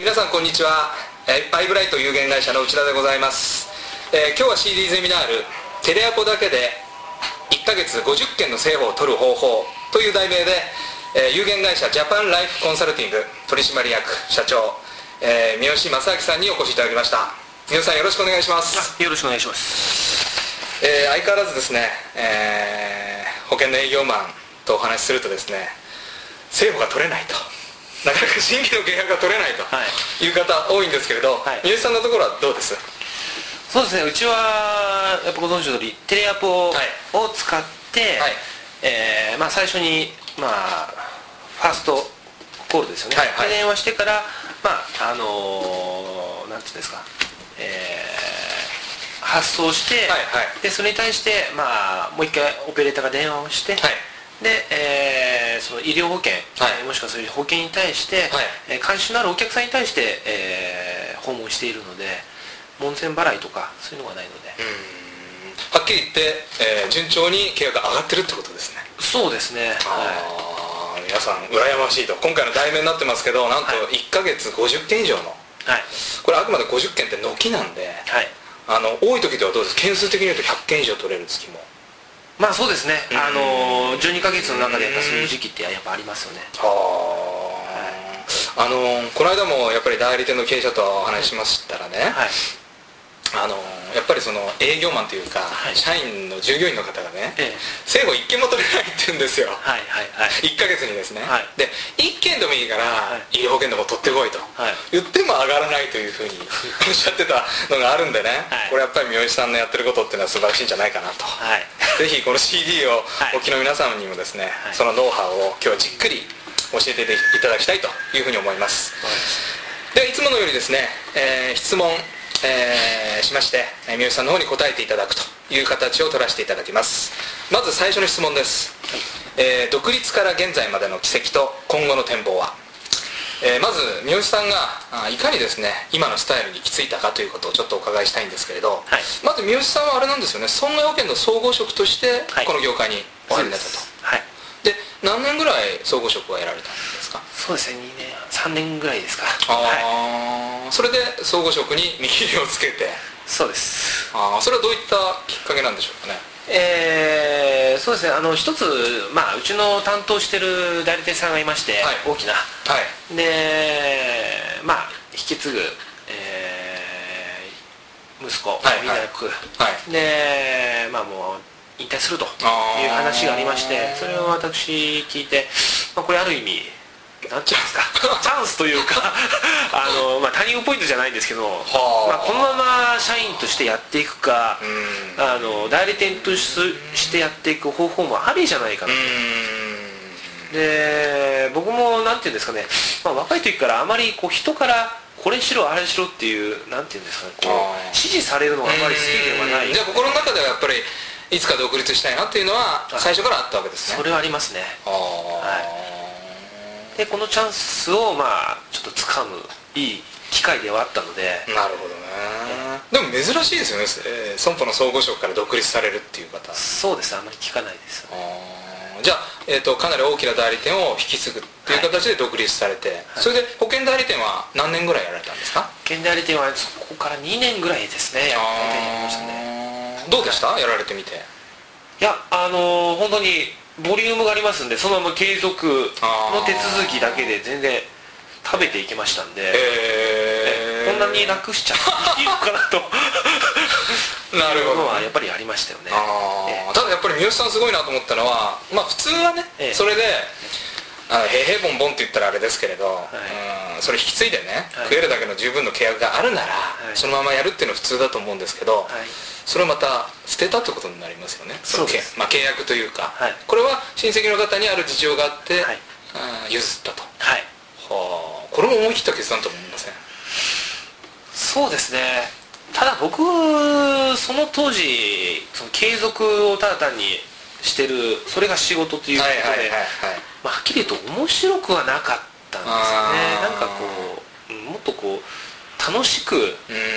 皆さんこんにちは。アイブライト有限会社の内田でございます。今日は CD ゼミナールテレアポだけで1ヶ月50件の製法を取る方法という題名で、有限会社ジャパンライフコンサルティング取締役社長、三好正明さんにお越しいただきました。三好さん、よろしくお願いします。 よろしくお願いします。 相変わらずですね、保険の営業マンとお話しするとですね、製法が取れないと、なかなか新規の契約が取れないという方多いんですけれど、三好さんのところはどうです？ そうですね、うちはやっぱご存知の通りテレアポを使って、最初に、ファーストコールですよね、電話してから、なんていうんですか、発送して、でそれに対して、もう一回オペレーターが電話をして、で、その医療保険、もしくはそういう保険に対して、関心のあるお客さんに対して、訪問しているので、門前払いとかそういうのがないので、 はっきり言って、順調に契約が上がってるってことですね。 そうですね。 皆さん羨ましいと。今回の題名になってますけど、なんと1ヶ月50件以上の、これあくまで50件って軒なんで、多い時ではどうです？件数的に言うと100件以上取れる月も。 そうですね、12ヶ月の中でやっぱそういう時期ってやっぱありますよね。 この間もやっぱり代理店の経営者とお話しましたらね、やっぱりその営業マンというか、社員の従業員の方がね、生後1件も取れないって言うんですよ。1ヶ月にですね、で1件でもいいから医療保険でも取ってこいと言っても上がらないというふうにおっしゃってたのがあるんでね、これやっぱり三好さんのやってることっていうのは素晴らしいんじゃないかなと、ぜひこの CD をお聞きの皆さんにもですね、そのノウハウを今日はじっくり教えていただきたいというふうに思います。ではいつものようにですね、質問しまして、三好さんの方に答えていただくという形を取らせていただきます。まず最初の質問です。独立から現在までの軌跡と今後の展望は？まず三好さんがいかにですね今のスタイルに行き着いたかということをちょっとお伺いしたいんですけれど、まず三好さんはあれなんですよね、損害保険の総合職としてこの業界にお入りになったと。で何年ぐらい総合職はやられたんですか？ そうですね、3年ぐらいですか。 それで総合職に見切りをつけて。 そうです。 それはどういったきっかけなんでしょうかね？ そうですね、一つ、うちの担当してる代理店さんがいまして、大きな、で引き継ぐ、息子みんな役、でもう引退するという話がありまして、それを私聞いて、これある意味なんていうんですかチャンスというかターニングポイントじゃないんですけど、このまま社員としてやっていくか、代理店としてやっていく方法もありじゃないかなと。で僕もなんていうんですかね、若い時からあまり人からこれしろあれしろっていうなんていうんですかね、指示されるのがあまり好きではない。 じゃあ心の中ではやっぱりいつか独立したいなっていうのは最初からあったわけですね。 それはありますね。でこのチャンスをちょっと掴むいい機会ではあったので。 なるほどね。でも珍しいですよね、損保の総合職から独立されるっていう方。 そうです、あまり聞かないですよね。 じゃあ、かなり大きな代理店を引き継ぐっていう形で独立されて、それで保険代理店は何年ぐらいやられたんですか？ 保険代理店はそこから2年ぐらいですね、やりましたね。 どうでした？やられてみて。 いや、本当にボリュームがありますんで、そのまま継続の手続きだけで全然食べていけましたんで、こんなに楽しちゃっていいのかなとなるほど、 のはやっぱりありましたよね。 ただやっぱり三好さんすごいなと思ったのは、普通はね、それでへいへいボンボンって言ったらあれですけれど、それ引き継いでね、食えるだけの十分の契約があるなら、そのままやるっていうのは普通だと思うんですけど、それをまた捨てたってことになりますよね。 そうです。 契約というか、これは親戚の方にある事情があって、譲ったと。これも思い切った決断と思いません？ そうですね。ただ僕その当時継続をただ単にしてる、それが仕事ということで、はっきり言うと面白くはなかったんですよね。なんかもっと楽しく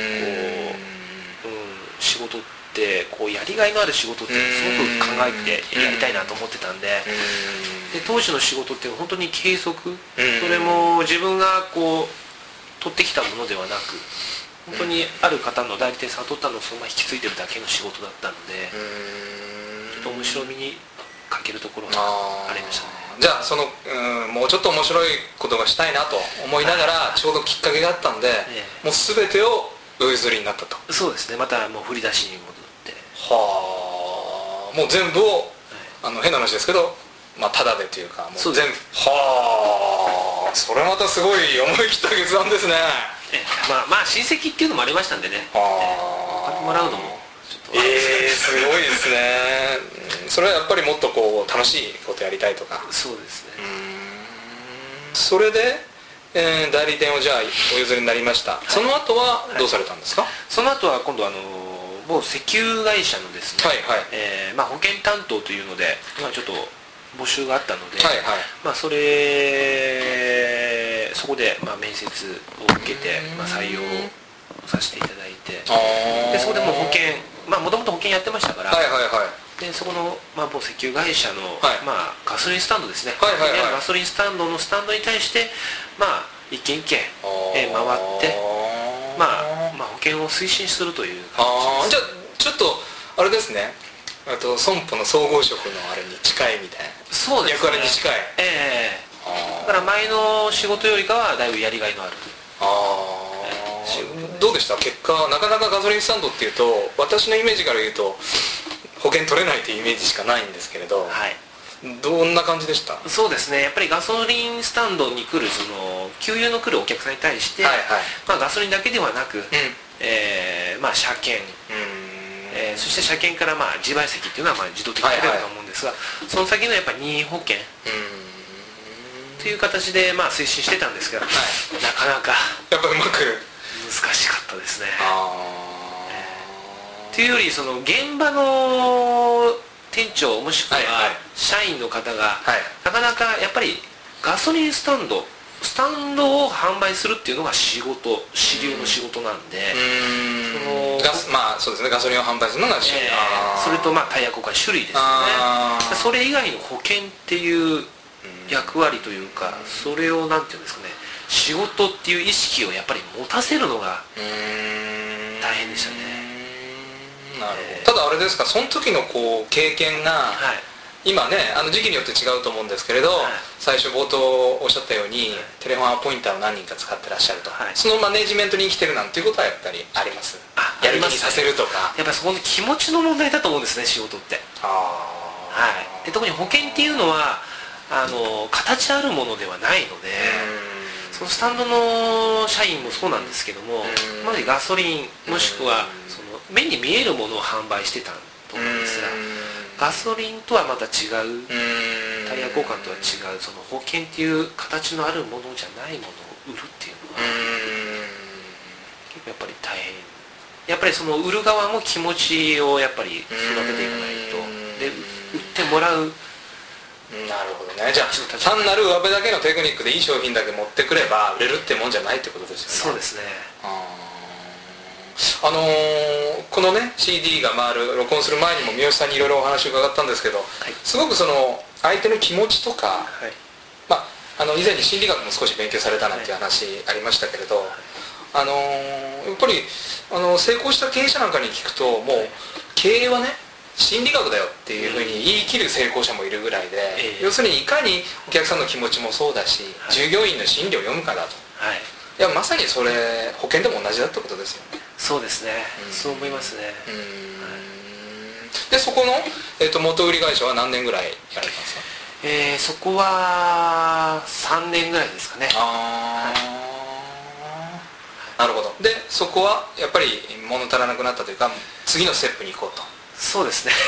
仕事ってやりがいのある仕事ってすごく考えてやりたいなと思ってたんで、当時の仕事って本当に継続、それも自分が取ってきたものではなく、本当にある方の代理店さんが取ったのをそのまま引き継いでるだけの仕事だったので、ちょっと面白みに欠けるところがありましたね。 じゃあもうちょっと面白いことがしたいなと思いながらちょうどきっかけがあったんで、もう全てをお譲りになったと。 そうですね。またもう振り出しに戻って、 はあ、もう全部を、変な話ですけど、タダでというか、もう全部。はあ、それまたすごい思い切った決断ですね。 親戚っていうのもありましたんでね、お金もらうのもちょっとすごいですね。それはやっぱりもっとこう楽しいことやりたいとか。 そうですね。 それで、代理店をじゃあお譲りになりました、その後はどうされたんですか？その後は今度某石油会社のですね、保険担当というのでちょっと募集があったので、そこで面接を受けて採用させていただいて、でそこでもう保険、もともと保険やってましたから、でそこの、某石油会社の、ガソリンスタンドですね、ガソリンスタンドのスタンドに対して一軒一軒回って、保険を推進するという感じです。 じゃあちょっとあれですね、損保の総合職のあれに近いみたいな。 そうですね、 役割に近い。 だから前の仕事よりかはだいぶやりがいのある。 どうでした結果？なかなかガソリンスタンドっていうと、私のイメージから言うと保険取れないというイメージしかないんですけれど、どんな感じでした？ そうですね、やっぱりガソリンスタンドに来る給油の来るお客さんに対して、ガソリンだけではなく、車検、そして車検から自賠責っていうのは自動的に取れると思うんですが、その先のやっぱ任意保険という形で推進してたんですが、なかなかやっぱうまく難しかったですね。というより現場の店長もしくは社員の方がなかなかやっぱりガソリンスタンドを販売するっていうのが主流の仕事なんで、 そうですね、ガソリンを販売するのが主流、 それとタイヤ交換種類ですよね。それ以外の保険っていう役割というか、それをなんていうんですかね、仕事っていう意識をやっぱり持たせるのが大変でしたね。 なるほど。ただあれですか、その時のこう経験が、今ね時期によって違うと思うんですけれど、最初冒頭おっしゃったように、テレフォンアポインターを何人か使ってらっしゃると、そのマネジメントに生きてるなんていうことはやっぱりあります？やる気にさせるとか。 やっぱりそこの気持ちの問題だと思うんですね、仕事って。で特に保険っていうのは形あるものではないので、そのスタンドの社員もそうなんですけども、まずガソリンもしくは目に見えるものを販売してたと思うんですが、ガソリンとはまた違う、タイヤ交換とは違う保険っていう形のあるものじゃないものを売るっていうのは結構やっぱり大変。やっぱり売る側も気持ちをやっぱり育てていかないと、で売ってもらう。 なるほどね。じゃあ単なる上辺だけのテクニックでいい商品だけ持ってくれば売れるってもんじゃないってことですよね。 そうですね。 このね CD が回る録音する前にも三好さんにいろいろお話を伺ったんですけど、すごく相手の気持ちとか、以前に心理学も少し勉強されたなんていう話ありましたけれど、やっぱり成功した経営者なんかに聞くと、もう経営はね心理学だよっていうふうに言い切る成功者もいるぐらいで、要するにいかにお客さんの気持ちもそうだし、従業員の心理を読むかだと。いやまさにそれ保険でも同じだってことですよね。 そうですね、そう思いますね。 でそこの、元売り会社は何年ぐらいやられたんですか？ そこは3年ぐらいですかね。 なるほど。でそこはやっぱり物足らなくなったというか、次のステップに行こうと。 そうですね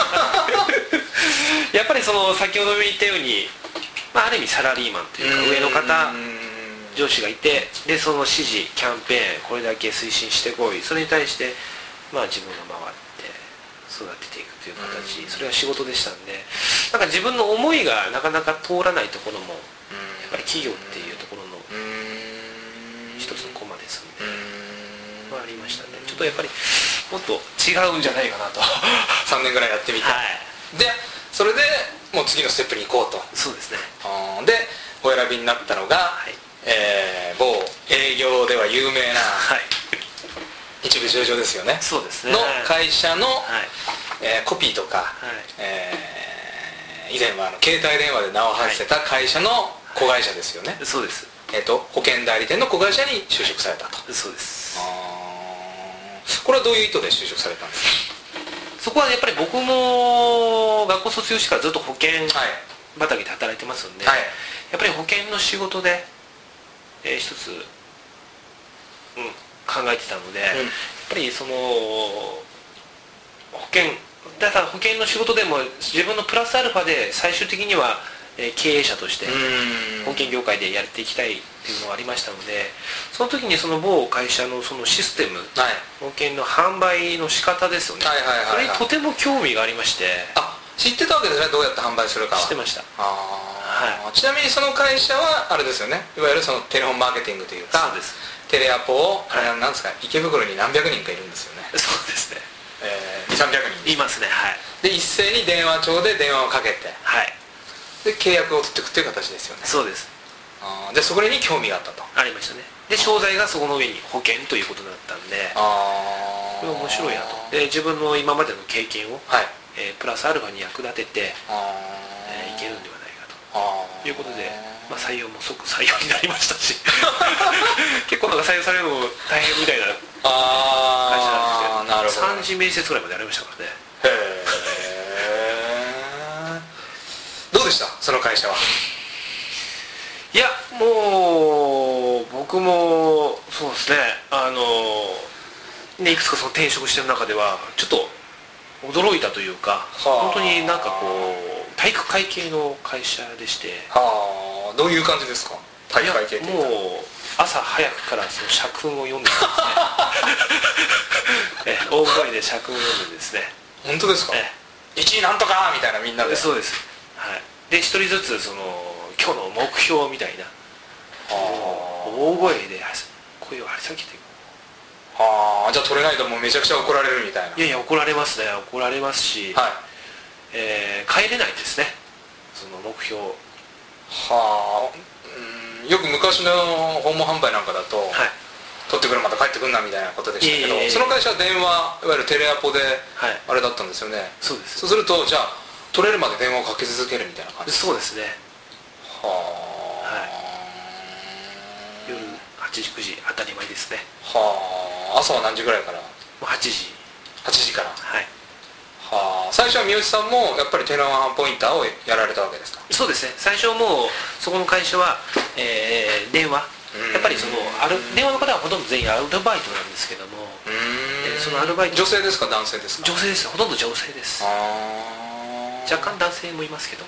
やっぱり先ほど言ったように、ある意味サラリーマンというか、上の方上司がいて、でその指示キャンペーンこれだけ推進してこい、それに対して自分が回って育てていくという形、それが仕事でしたんで、なんか自分の思いがなかなか通らないところもやっぱり企業っていうところの一つのコマですんで、ありましたね。ちょっとやっぱりもっと違うんじゃないかなと 3年ぐらいやってみて、でそれでもう次のステップに行こうと。 そうですね。 でお選びになったのが、某営業では有名な、一部上場ですよね。 そうですね。 の会社の、コピーとか、以前は携帯電話で名を馳せた会社の子会社ですよね。 そうです。 保険代理店の子会社に就職されたと。 そうです。 これはどういう意図で就職されたんですか？ そこはやっぱり僕も学校卒業してからずっと保険畑で働いてますんで、やっぱり保険の仕事で、一つ、考えてたので、やっぱりそのだから保険の仕事でも自分のプラスアルファで最終的には経営者として保険業界でやっていきたいっていうのがありましたので、その時にその某会社のそのシステム、保険の販売の仕方ですよね、それにとても興味がありまして。 知ってたわけですね、どうやって販売するかは。 知ってました。 ちなみにその会社はあれですよね、いわゆるそのテレホンマーケティングというか、そうです、テレアポを、なんですか、池袋に何百人かいるんですよね。 そうですね、 200-300人いますね。 で一斉に電話帳で電話をかけて、で契約を取っていくという形ですよね。 そうです。 でそこに興味があったと。 ありましたね。で商材がそこの上に保険ということだったんで、これ面白いなと。で自分の今までの経験を、プラスアルファに役立てていけるんではないかということで、採用も即採用になりましたし結構採用されるのも大変みたいな会社なんですけど、3次面接ぐらいまでやりましたからね。 どうでしたその会社は？ いやもう僕もそうですね、いくつかその転職してる中ではちょっと驚いたというか、本当になんかこう体育会系の会社でして。 どういう感じですか？体育会系ってもう朝早くからその社訓を読んでですね大声で社訓を読んでですね。 本当ですか？1位なんとかみたいな、みんなで。 そうです。で一人ずつその今日の目標みたいな大声で声を張り下げていく。 じゃあ取れないともうめちゃくちゃ怒られるみたいな。 いや怒られますね。怒られますし、帰れないですね、その目標。 よく昔の訪問販売なんかだと、取ってくるまた帰ってくんなみたいなことでしたけど、その会社は電話、いわゆるテレアポであれだったんですよね。 そうです。 そうするとじゃあ取れるまで電話をかけ続けるみたいな感じ。 そうですね。夜8時9時当たり前ですね。 朝は何時ぐらいから？もう8時から。最初は三好さんもやっぱりテレワンポインターをやられたわけですか？ そうですね。最初もうそこの会社は、電話、やっぱりその電話の方はほとんど全員アルバイトなんですけども、そのアルバイト、 女性ですか男性ですか？ 女性です。ほとんど女性です。若干男性もいますけども。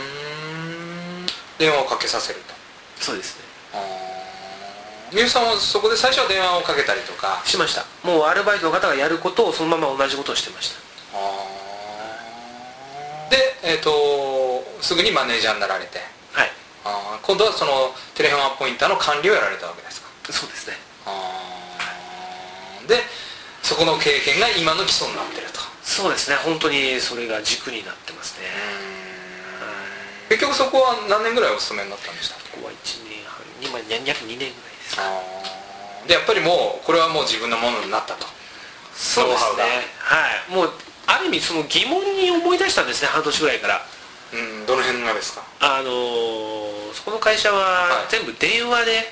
電話をかけさせると。 そうですね。 三好さんはそこで最初は電話をかけたりとかしました。もうアルバイトの方がやることをそのまま同じことをしてました。 で、すぐにマネージャーになられて、今度はそのテレホンポインターの管理をやられたわけですか？ そうですね。 でそこの経験が今の基礎になってると。 そうですね。本当にそれが軸になってますね。 結局そこは何年ぐらいお勤めになったんでしたっけ？ ここは1年半、約2年ぐらいです。 でやっぱりもうこれはもう自分のものになったと。 そうですね。もうある意味その疑問に思い出したんですね、半年ぐらいから。 どの辺がですか？ そこの会社は全部電話で、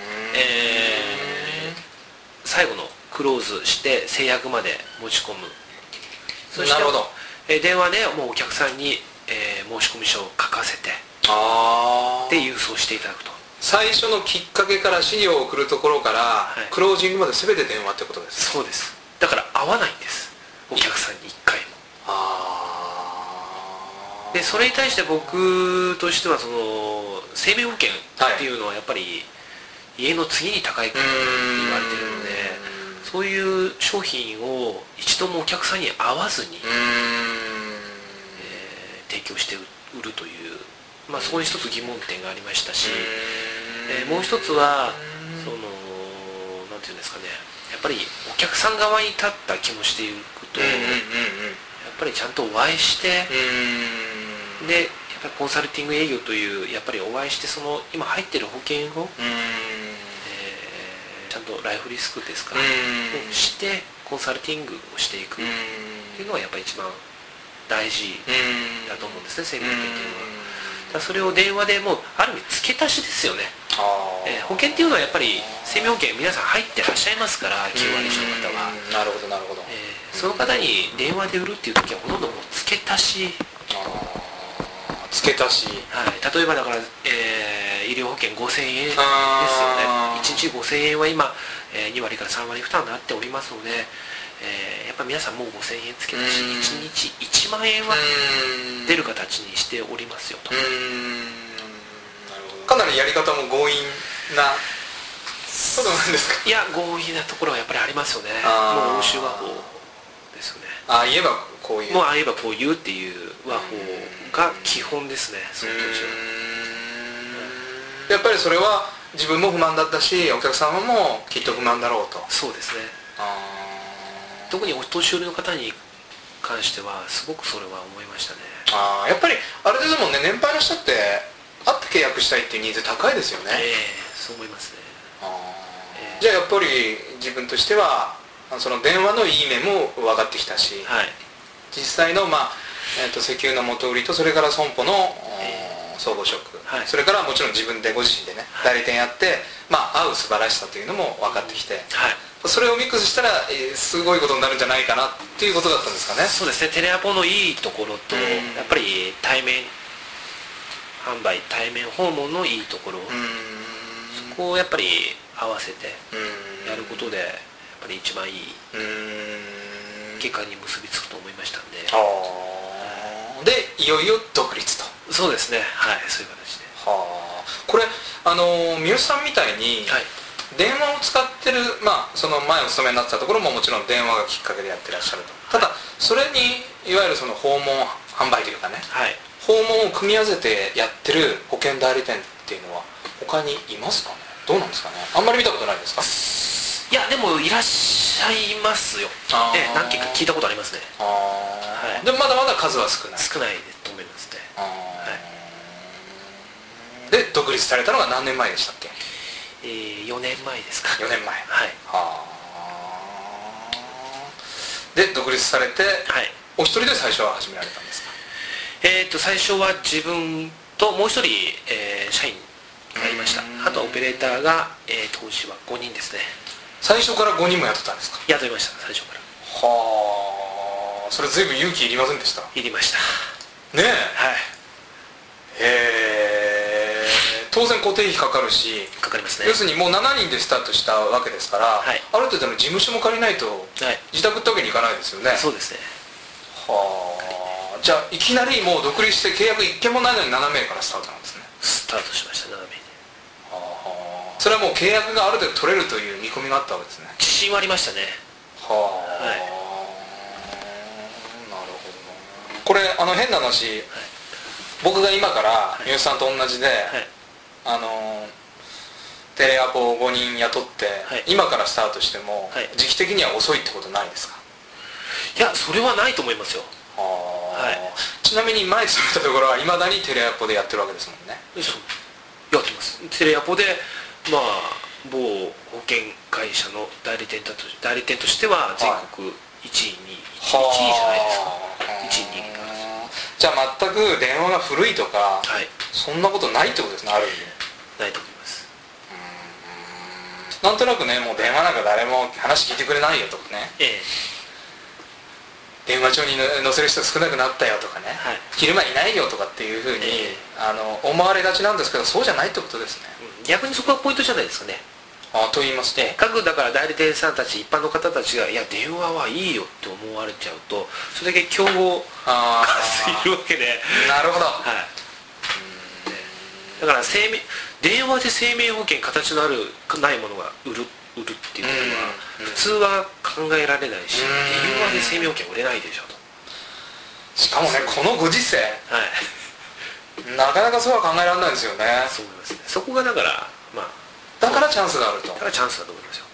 最後のクローズして制約まで持ち込む。そしてなるほど。 電話でもうお客さんに、申し込み書を書かせてで郵送していただくと。 最初のきっかけから資料を送るところから、クロージングまで全て電話ってことです。 そうです。だから会わないんです、お客さんに1回も。でそれに対して僕としてはその生命保険っていうのはやっぱり家の次に高いからと言われているので、そういう商品を一度もお客さんに会わずに、提供して売るという、そこに一つ疑問点がありましたし、もう一つはそのなんていうんですかね、やっぱりお客さん側に立った気もしていくと、やっぱりちゃんとお会いして、でやっぱりコンサルティング営業というやっぱりお会いしてその今入ってる保険を、 とライフリスクですか、をしてコンサルティングをしていくっていうのがやっぱり一番大事だと思うんですね、生命保険っていうのは。だそれを電話でもうある意味付け足しですよね。保険っていうのはやっぱり生命保険皆さん入ってらっしゃいますから、9割以上の方は。 なるほどなるほど。 その方に電話で売るっていう時はほとんどもう付け足し。 付け足し、 はい、例えばだから、医療保険5000円ですよね。1日5000円は今、2割から3割負担になっておりますので、やっぱり皆さんもう5000円付け足し1日1万円は出る形にしておりますよと。なるほど。かなりやり方も強引なことなんですか。 いや、強引なところはやっぱりありますよね。もう欧州和法ですよね。 言えばこういう、 もう言えばこういうっていう和法が基本ですね、その当時は。 やっぱりそれは自分も不満だったし、お客様もきっと不満だろうと。 そうですね。特にお年寄りの方に関してはすごくそれは思いましたね。 やっぱりあれですもんね、年配の人って会って契約したいっていうニーズ高いですよね。 そう思いますね。 じゃあやっぱり自分としてはその電話のいい面も分かってきたし、 はい、 実際の、石油の元売りとそれから損保の、総合職、はい、それからもちろん自分でご自身でね、代理店やって、会う素晴らしさというのも分かってきて、はい、それをミックスしたら、すごいことになるんじゃないかなっていうことだったんですかね。 そうですね。テレアポのいいところと、やっぱり対面販売、対面訪問のいいところ、そこをやっぱり合わせてやることでやっぱり一番いい結果に結びつくと思いましたんで。 でいよいよ独立と。 そうですね、はい、そういう形で。 これ三好さんみたいに、はい、電話を使ってる、その前お勤めになってたところももちろん電話がきっかけでやってらっしゃると。ただそれにいわゆるその訪問販売というかね、はい、訪問を組み合わせてやってる保険代理店っていうのは他にいますかね。どうなんですかね。あんまり見たことないですか。 いや、でもいらっしゃいますよ。何件か聞いたことありますね。 はい、でもまだまだ数は少ないと思いますね。 で独立されたのが何年前でしたっけ。 4年前ですか。 4年前。 はい。 で独立されて、はい、お一人で最初は始められたんですか。 最初は自分ともう一人、社員がいました。あとはオペレーターが、当時は5人ですね。 最初から5人も雇ったんですか。 雇いました、最初から。 それ随分勇気いりませんでした。 いりましたねえ。 はい。 当然固定費かかるし、 かかりますね。 要するにもう7人でスタートしたわけですから、はい、ある程度の事務所も借りないと、はい、自宅ってわけにいかないですよね。 そうですね。 じゃあいきなりもう独立して契約1件もないのに7名からスタートなんですね。 スタートしました、7名で。 それはもう契約がある程度取れるという見込みがあったわけですね。 自信はありましたね。 はい、なるほど。これ変な話、はい、僕が今から三好さんと同じで、はい、テレアポを5人雇って、はい、今からスタートしても、はい、時期的には遅いってことないですか。 いや、それはないと思いますよ。 はい、ちなみに前勤めたところはいまだにテレアポでやってるわけですもんね。 やってます。テレアポで某保険会社の代理店としては全国1位じゃないですか。1位2位。 じゃあ全く電話が古いとか、はい、そんなことないってことですね。ある意味ないと思います。 なんとなくね、もう電話なんか誰も話聞いてくれないよとかね、電話帳に載せる人少なくなったよとかね、はい、昼間いないよとかっていうふうに、思われがちなんですけど、そうじゃないってことですね。 逆にそこがポイントじゃないですかね。 と言いますと、 各だから代理店さんたち、一般の方たちがいや電話はいいよって思われちゃうと、それだけ競合がいるわけで。 なるほど。はい 、だから電話で生命保険形のないものが売るっていうことは普通は考えられないし、電話で生命保険売れないでしょと。 しかもね、このご時世、はい、なかなかそうは考えられないですよね。 そう思いますね。そこがだからだからチャンスがあると。 だからチャンスだと思いますよ。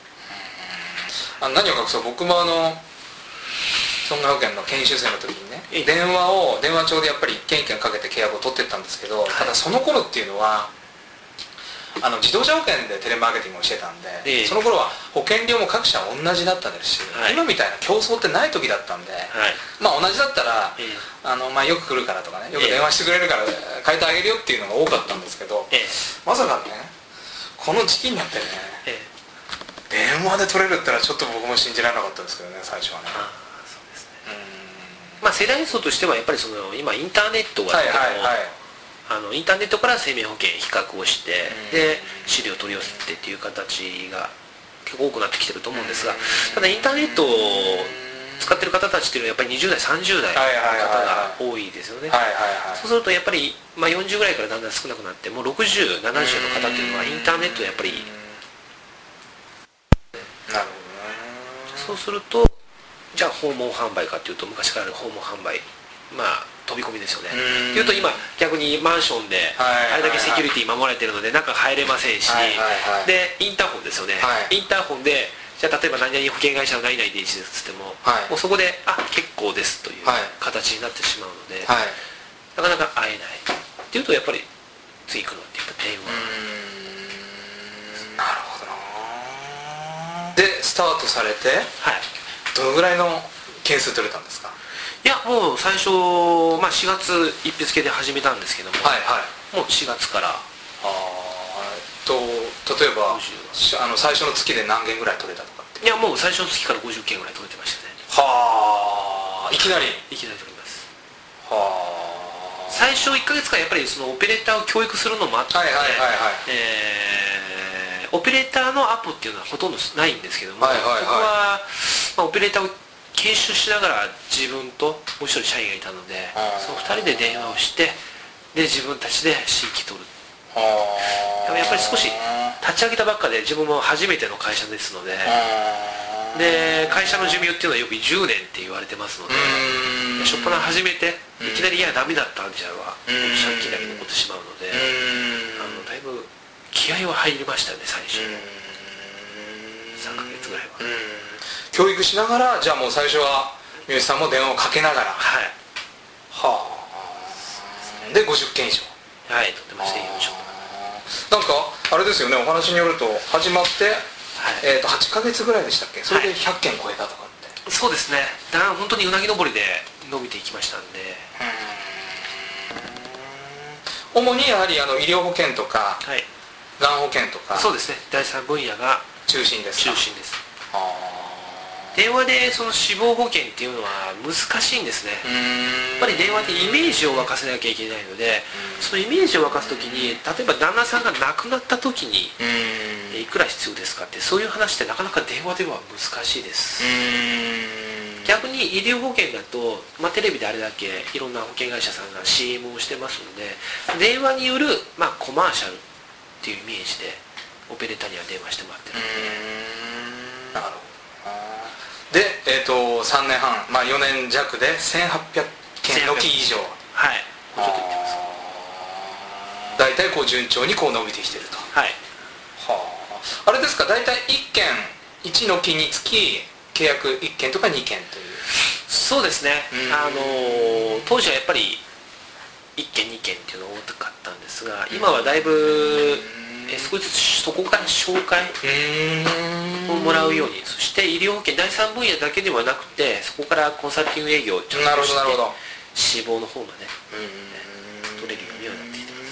何を隠そう、僕も損害保険の研修生の時にね、電話帳でやっぱり一件一件かけて契約を取ってったんですけど、はい、ただその頃っていうのは自動車保険でテレマーケティングをしてたんで、その頃は保険料も各社同じだったですし、今みたいな競争ってない時だったんで、まあ同じだったら、まあよく来るからとかね、よく電話してくれるから変えてあげるよっていうのが多かったんですけど、まさかねこの時期になってね、電話で取れるってのはちょっと僕も信じられなかったですけどね、最初はね。 そうですね。まあ世代層としてはやっぱり今インターネットがインターネットから生命保険比較をして、で資料を取り寄せてっていう形が結構多くなってきてると思うんですが、ただインターネットを使ってる方たちっていうのはやっぱり20代30代の方が多いですよね。そうするとやっぱり、まあ、40ぐらいからだんだん少なくなって、もう60、70の方っていうのはインターネットでやっぱりなるほどね。 そうするとじゃあ訪問販売かっていうと、昔からある訪問販売、まあ飛び込みですよね。というと今逆にマンションであれだけセキュリティ守られてるので中入れませんし、でインターホンですよね。インターホンでじゃあ例えば何々保険会社の何々で一ですっつっても、もうそこで結構ですという形になってしまうので、なかなか会えないっていうと、やっぱり次来るのってやっぱ電話。 なるほどな。でスタートされて、どのぐらいの件数取れたんですか？ いやもう最初、まあ、4月1日付で始めたんですけども、もう4月から例えば最初の月で何件ぐらい取れたとかって？ いやもう最初の月から50件ぐらい取れてましたね。 はあ、いきなり取ります。 はあ、 最初1ヶ月間やっぱりそのオペレーターを教育するのもあって、オペレーターのアポっていうのはほとんどないんですけども、そこは、まあ、オペレーターを研修しながら自分ともう一人社員がいたので、その2人で電話をして、で自分たちで新規取る。やっぱり少し立ち上げたばっかで自分も初めての会社ですので、会社の寿命っていうのはよく10年って言われてますので、初っ端始めていきなりいやダメだったんじゃは借金だけ残ってしまうので、だいぶ気合は入りましたよね、最初3ヶ月ぐらいは。 教育しながら、じゃあもう最初は三好さんも電話をかけながら、で50件以上取ってましたよ。 なんかあれですよね、お話によると始まって、8ヶ月ぐらいでしたっけ、それで100件超えたとかって。 そうですね、本当にうなぎ登りで伸びていきましたんで。 主にやはり医療保険とか、がん保険とか、 そうですね、第3分野が中心ですか？ 中心です。電話でその死亡保険っていうのは難しいんですね。やっぱり電話でイメージを沸かせなきゃいけないので、そのイメージを沸かす時に、例えば旦那さんが亡くなった時にいくら必要ですかって、そういう話ってなかなか電話では難しいです。逆に医療保険だと、まあ、テレビであれだけいろんな保険会社さんが CM をしてますので、電話による、まあ、コマーシャルっていうイメージでオペレーターには電話してもらってるので。 なるほど。で、3年半、まあ、4年弱で1800件のき以上、ちょっと言ってます。大体こう順調にこう伸びてきてると。あれですか、大体1件1のきにつき契約1件とか2件という。 そうですね、当時はやっぱり1件2件っていうのが多かったんですが、今はだいぶ少しずつそこから紹介をもらうように、そして医療保険第3分野だけではなくて、そこからコンサルティング営業をちょっとして死亡の方がね取れるようにはなってきてます。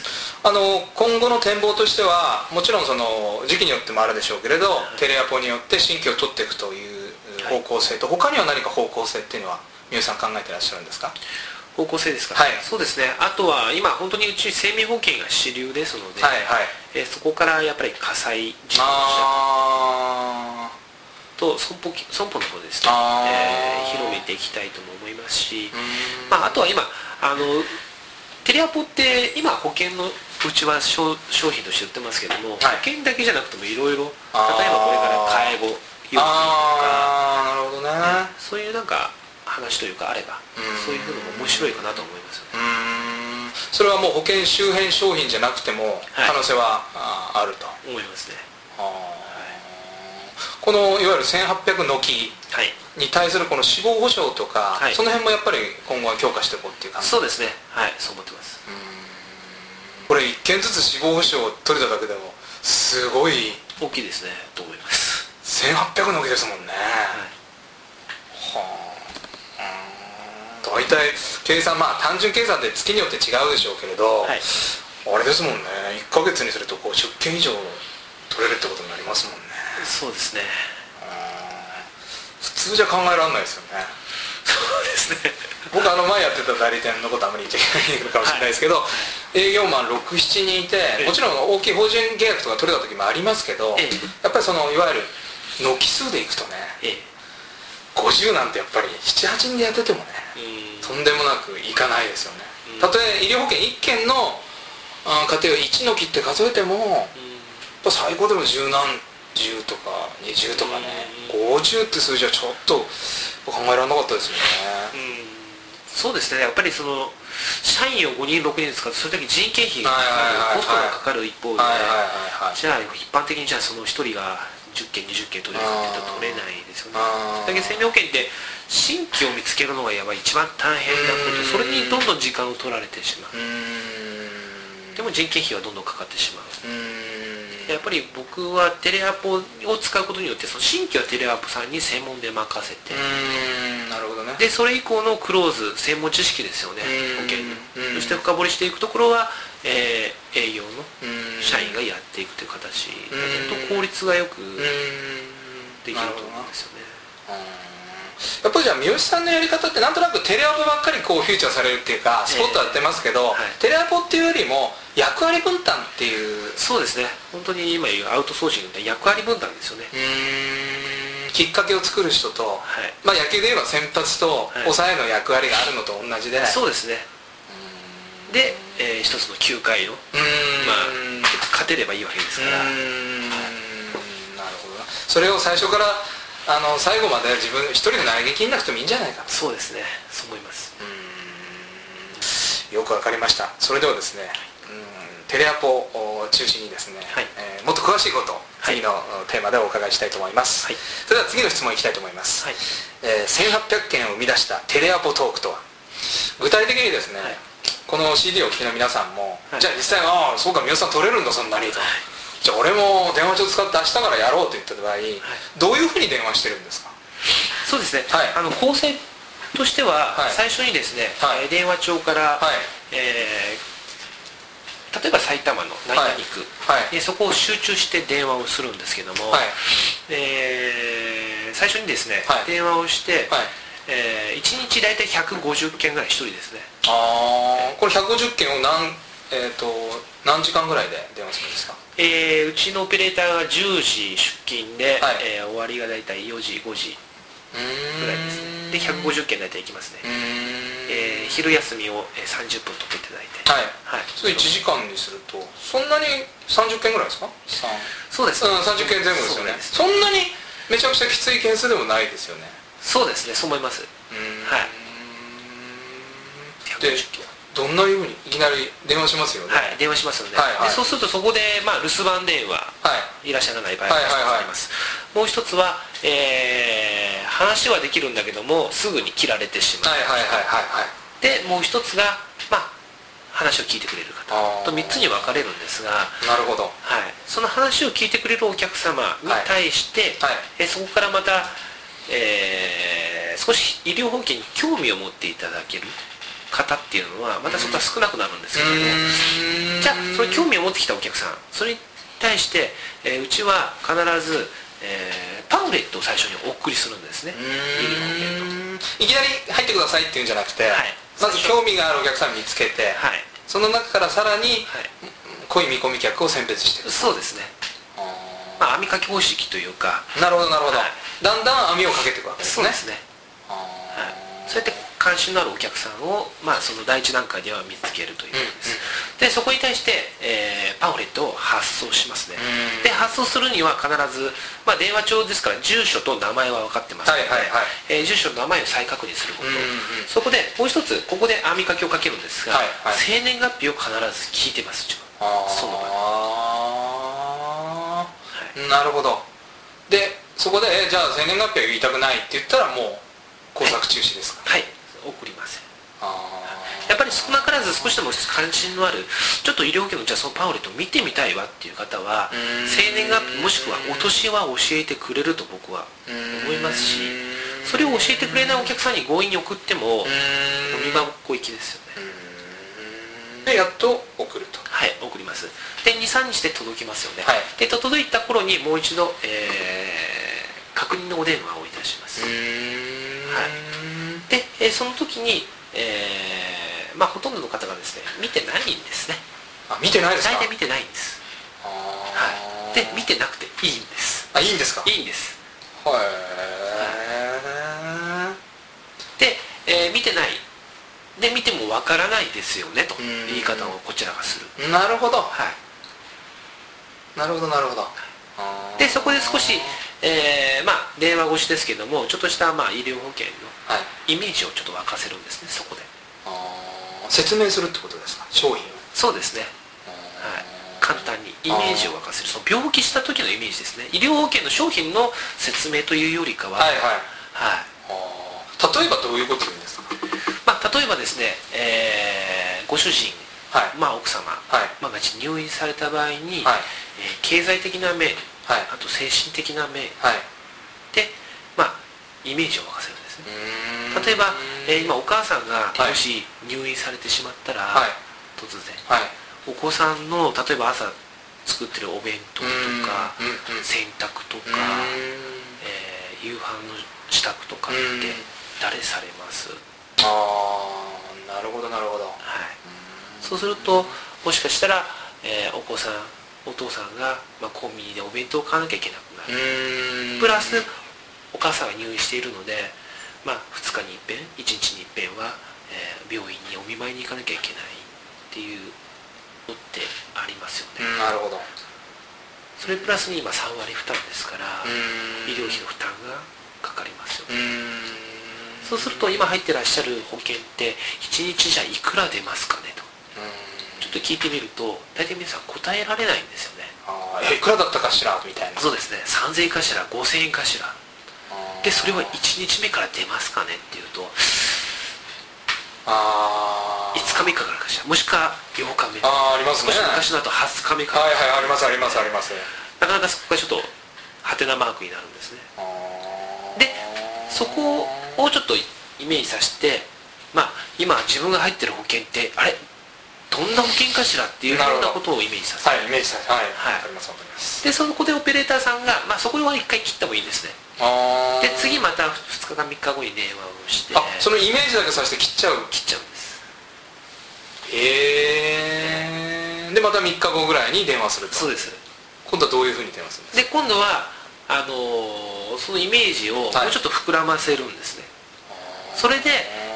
今後の展望としては、もちろんその時期によってもあるでしょうけれど、テレアポによって新規を取っていくという方向性と、他には何か方向性っていうのは三好さん考えてらっしゃるんですか？ 方向性ですか？そうですね。あとは今本当にうち生命保険が主流ですので、そこからやっぱり火災事故と損保の方ですね、広めていきたいとも思いますし、あとは今テレアポって今保険のうちは商品として売ってますけども、保険だけじゃなくてもいろいろ、例えばこれから介護用品とか、 なるほどね、 そういうなんか話というかあれば、そういうのも面白いかなと思いますよね。 それはもう保険周辺商品じゃなくても可能性はあると思いますね。 このいわゆる1800のきに対するこの死亡保障とか、その辺もやっぱり今後は強化していこうっていう感じ。 そうですね、そう思ってます。 これ1件ずつ死亡保障を取れただけでもすごい大きいですねと思います。 1800の木ですもんね。はあ、大体計算、まあ単純計算で月によって違うでしょうけれど、はい、あれですもんね、1ヶ月にすると10件以上取れるってことになりますもんね。 そうですね。 普通じゃ考えられないですよね。 そうですね。 僕前やってた代理店のことあまり言っちゃいけないのかもしれないですけど、はい、営業マン 6,7 人いて、もちろん大きい法人契約とか取れた時もありますけど、やっぱりいわゆる軒数でいくとね、50なんてやっぱり 7,8 人でやっててもね、とんでもなくいかないですよね。たとえ医療保険1件の家庭を1の木って数えても、やっぱ最高でも10何10とか20とかね、50って数字はちょっと考えられなかったですよね。 そうですね。やっぱり社員を5人6人使うとそれだけ人件費コストがかかる一方で、じゃあ一般的にじゃあその1人が10件20件取れるかって言ったら取れないですよね。だけど生命保険って新規を見つけるのがやばい一番大変なことで、それにどんどん時間を取られてしまう。でも人件費はどんどんかかってしまう。やっぱり僕はテレアポを使うことによって新規はテレアポさんに専門で任せて、 なるほどね。 でそれ以降のクローズ専門知識ですよね、保険の。そして深掘りしていくところは、営業の社員がやっていくという形だと効率がよくできると思うんですよね。 やっぱりじゃあ三好さんのやり方ってなんとなくテレアポばっかりフューチャーされるっていうかスポットやってますけど、テレアポっていうよりも役割分担っていう。 そうですね。本当に今言うアウトソーシングって役割分担ですよね。 きっかけを作る人と、まあ野球で言えば先発と抑えの役割があるのと同じで、 そうですね。で、一つの9回の勝てればいいわけですから。なるほどな。それを最初から最後まで自分一人で投げ切んなくてもいいんじゃないかと。 そうですね。そう思います。 よくわかりました。それではですね、テレアポを中心にですね、もっと詳しいこと次のテーマでお伺いしたいと思います。それでは次の質問いきたいと思います。1800件を生み出したテレアポトークとは。具体的にですね、この CD をお聞きの皆さんも、じゃあ実際そうか三好さん取れるんだそんなにと。じゃあ俺も電話帳使って明日からやろうと言った場合、どういうふうに電話してるんですか？ そうですね。構成としては最初にですね、電話帳から、例えば埼玉の何々区、そこを集中して電話をするんですけども、最初にですね、電話をして、1日大体150件ぐらい1人ですね。 これ150件を何時間ぐらいで電話するんですか？ うちのオペレーターが10時出勤で、終わりが大体4時5時ぐらいですね。で150件大体いきますね。昼休みを30分取っていただいて、 それ1時間にするとそんなに30件ぐらいですか？ そうですね。 30件前後ですよね。そんなにめちゃくちゃきつい件数でもないですよね。 そうですね。そう思います。 でどんなようにいきなり電話しますよね。 電話しますので、そうするとそこで留守番電話いらっしゃらない場合があります。もう一つは話はできるんだけどもすぐに切られてしまう。でもう一つが話を聞いてくれる方と3つに分かれるんですが、 なるほど。 その話を聞いてくれるお客様に対してそこからまた少し医療保険に興味を持っていただける方っていうのはまたそこは少なくなるんですけども、じゃあその興味を持ってきたお客さん、それに対して、うちは必ず、パンフレットを最初にお送りするんですね。医療保険といきなり入ってくださいっていうんじゃなくて、まず興味があるお客さんを見つけて、その中からさらに濃い見込み客を選別していく。 そうですね。網かけ方式というか。 なるほどなるほど。だんだん網をかけていくわけですね。 そうですね。そうやって関心のあるお客さんを、その第一段階では見つけるということです。でそこに対して、パンフレットを発送しますね。で発送するには必ず、電話帳ですから住所と名前は分かってますので、住所と名前を再確認すること、そこでもう一つここで網かけをかけるんですが、生年月日を必ず聞いてます。その場で。 なるほど。でそこでじゃあ生年月日は言いたくないって言ったらもう工作中止ですか？ 送りません。やっぱり少なからず少しでも関心のあるちょっと医療保険のじゃあそのパンフレットを見てみたいわっていう方は生年月日もしくはお年は教えてくれると僕は思いますし、それを教えてくれないお客さんに強引に送っても飲み場っこ行きですよね。 でやっと送ると。 はい、送ります。で 2,3 日で届きますよね、 はい、 で届いた頃にもう一度、確認のお電話をいたします。はい、で、その時に、まあほとんどの方がですね見てないんですね。 あ、見てないですか。 大体見てないんです。はい、で見てなくていいんです。 あ、いいんですか。 いいんです。 はい、 で、見てないで見てもわからないですよねと言い方をこちらがする。 なるほど。 はい、 なるほどなるほど。 でそこで少し、まあ電話越しですけどもちょっとした、まあ、医療保険のイメージをちょっと沸かせるんですね。そこで説明するってことですか、商品を。 そうですね、はい、簡単にイメージを沸かせる、その病気した時のイメージですね。医療保険の商品の説明というよりかは、 はいはい、 はい、 例えばどういうこと言うんですか。 まあ、例えばですね、ご主人、 はい、 まあ、奥様、 はい、 まあ、入院された場合に、 はい、 経済的な面、 はい、 あと精神的な面、 はい、 で、まあ、イメージを沸かせるんですね。例えば、今お母さんがもし入院されてしまったら、はい、突然、はい、お子さんの例えば朝作ってるお弁当とか、洗濯とか、夕飯の支度とかって誰されます？ ああ、なるほどなるほど。はい、 そうするともしかしたら、お子さんお父さんが、まあ、コンビニでお弁当を買わなきゃいけなくなる。プラスお母さんが入院しているので、まあ、2日に一遍1日に一遍は、病院にお見舞いに行かなきゃいけないっていうのってありますよね。 なるほど。 それプラスに今3割負担ですから医療費の負担がかかりますよね。そうすると今入ってらっしゃる保険って1日じゃいくら出ますかねとちょっと聞いてみると大体皆さん答えられないんですよね。 いくらだったかしらみたいな。 そうですね、3000円かしら5000円かしらで、それは1日目から出ますかねっていうと5日目かかるかしら、もしくは8日目、 ありますね、 少し昔だと20日目か、 はいはい、ありますありますあります。 なかなかそこがちょっとハテナマークになるんですね。でそこをちょっとイメージさせて、まあ今自分が入ってる保険ってあれどんな保険かしらっていうようなことをイメージさせる。 はい、イメージさせる。はい、わかりますわかります。 でそこでオペレーターさんが、まあ、そこは一回切ってもいいんですね。で次また2日か3日後に電話をして、 そのイメージだけさせて切っちゃうんです。へえ。でまた3日後ぐらいに電話すると。 そうです。 今度はどういうふうに電話するんですか。 で今度はそのイメージをもうちょっと膨らませるんですね。それで、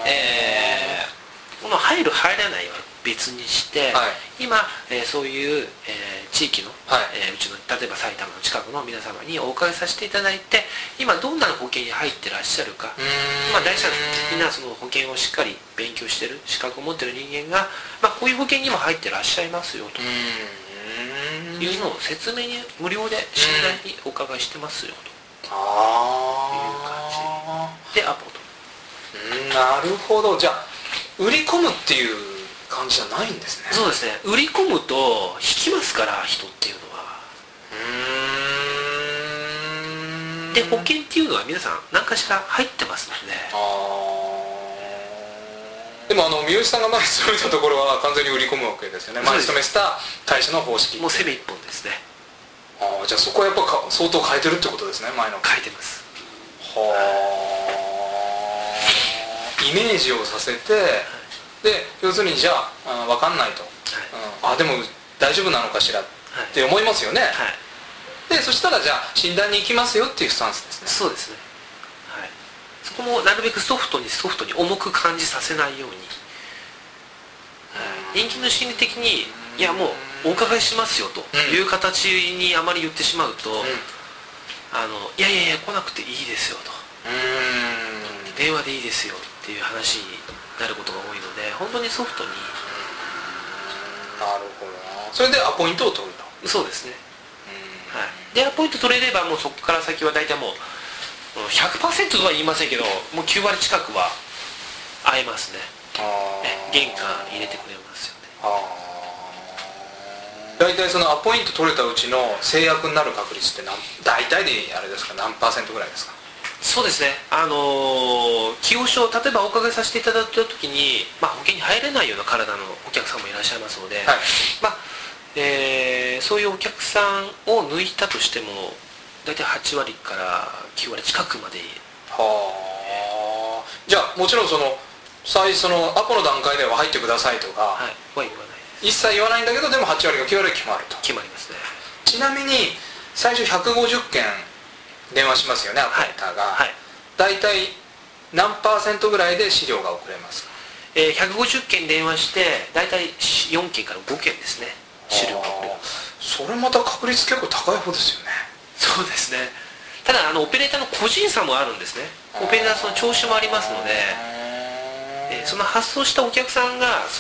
この入る入らないは別にして、今、そういう、地域の、うちの例えば埼玉の近くの皆様にお伺いさせていただいて今どんな保険に入ってらっしゃるか、まあ、大社的なその保険をしっかり勉強してる資格を持ってる人間が、まあ、こういう保険にも入ってらっしゃいますよというのを説明に無料で信頼にお伺いしてますよという感じでアポと。 なるほど。じゃあ売り込むっていう感じじゃないんですね。 そうですね、売り込むと引きますから人っていうのは。で保険っていうのは皆さん何かしら入ってますので。 でも三好さんが前勤めたところは完全に売り込むわけですよね。前勤めした会社の方式もう攻め一本ですね。 じゃあそこはやっぱ相当変えてるってことですね。前の変えてます。 イメージをさせて、で要するにじゃあ分かんないと、でも大丈夫なのかしらって思いますよね。でそしたらじゃあ診断に行きますよっていうスタンスですね。 そうですね、そこもなるべくソフトに重く感じさせないように、人間の心理的にいやもうお伺いしますよという形にあまり言ってしまうと、いやいや来なくていいですよと、電話でいいですよっていう話になることが多いので、本当にソフトに。 なるほどな。それでアポイントを取ると。 そうですね、でアポイント取れればもうそこから先は大体もう 100% とは言いませんけどもう9割近くは会えますね。 玄関入れてくれますよね。 大体そのアポイント取れたうちの制約になる確率って大体であれですか、何%ぐらいですか？ そうですね、既往症、例えばお伺いさせていただいた時に、保険に入れないような体のお客さんもいらっしゃいますので、そういうお客さんを抜いたとしても大体8割から9割近くまで。 じゃあもちろんそのアポの段階では入ってくださいとか、 は言わない一切言わないんだけど、でも8割か9割決まると。 決まりますね。 ちなみに最初150件電話しますよね、アポインターが。大体何%ぐらいで資料が送れますか ？150件電話して大体4件から5件ですね、資料が送れます。 それまた確率結構高い方ですよね。 そうですね。ただオペレーターの個人差もあるんですね。オペレーターの調子もありますので、その発送したお客さんが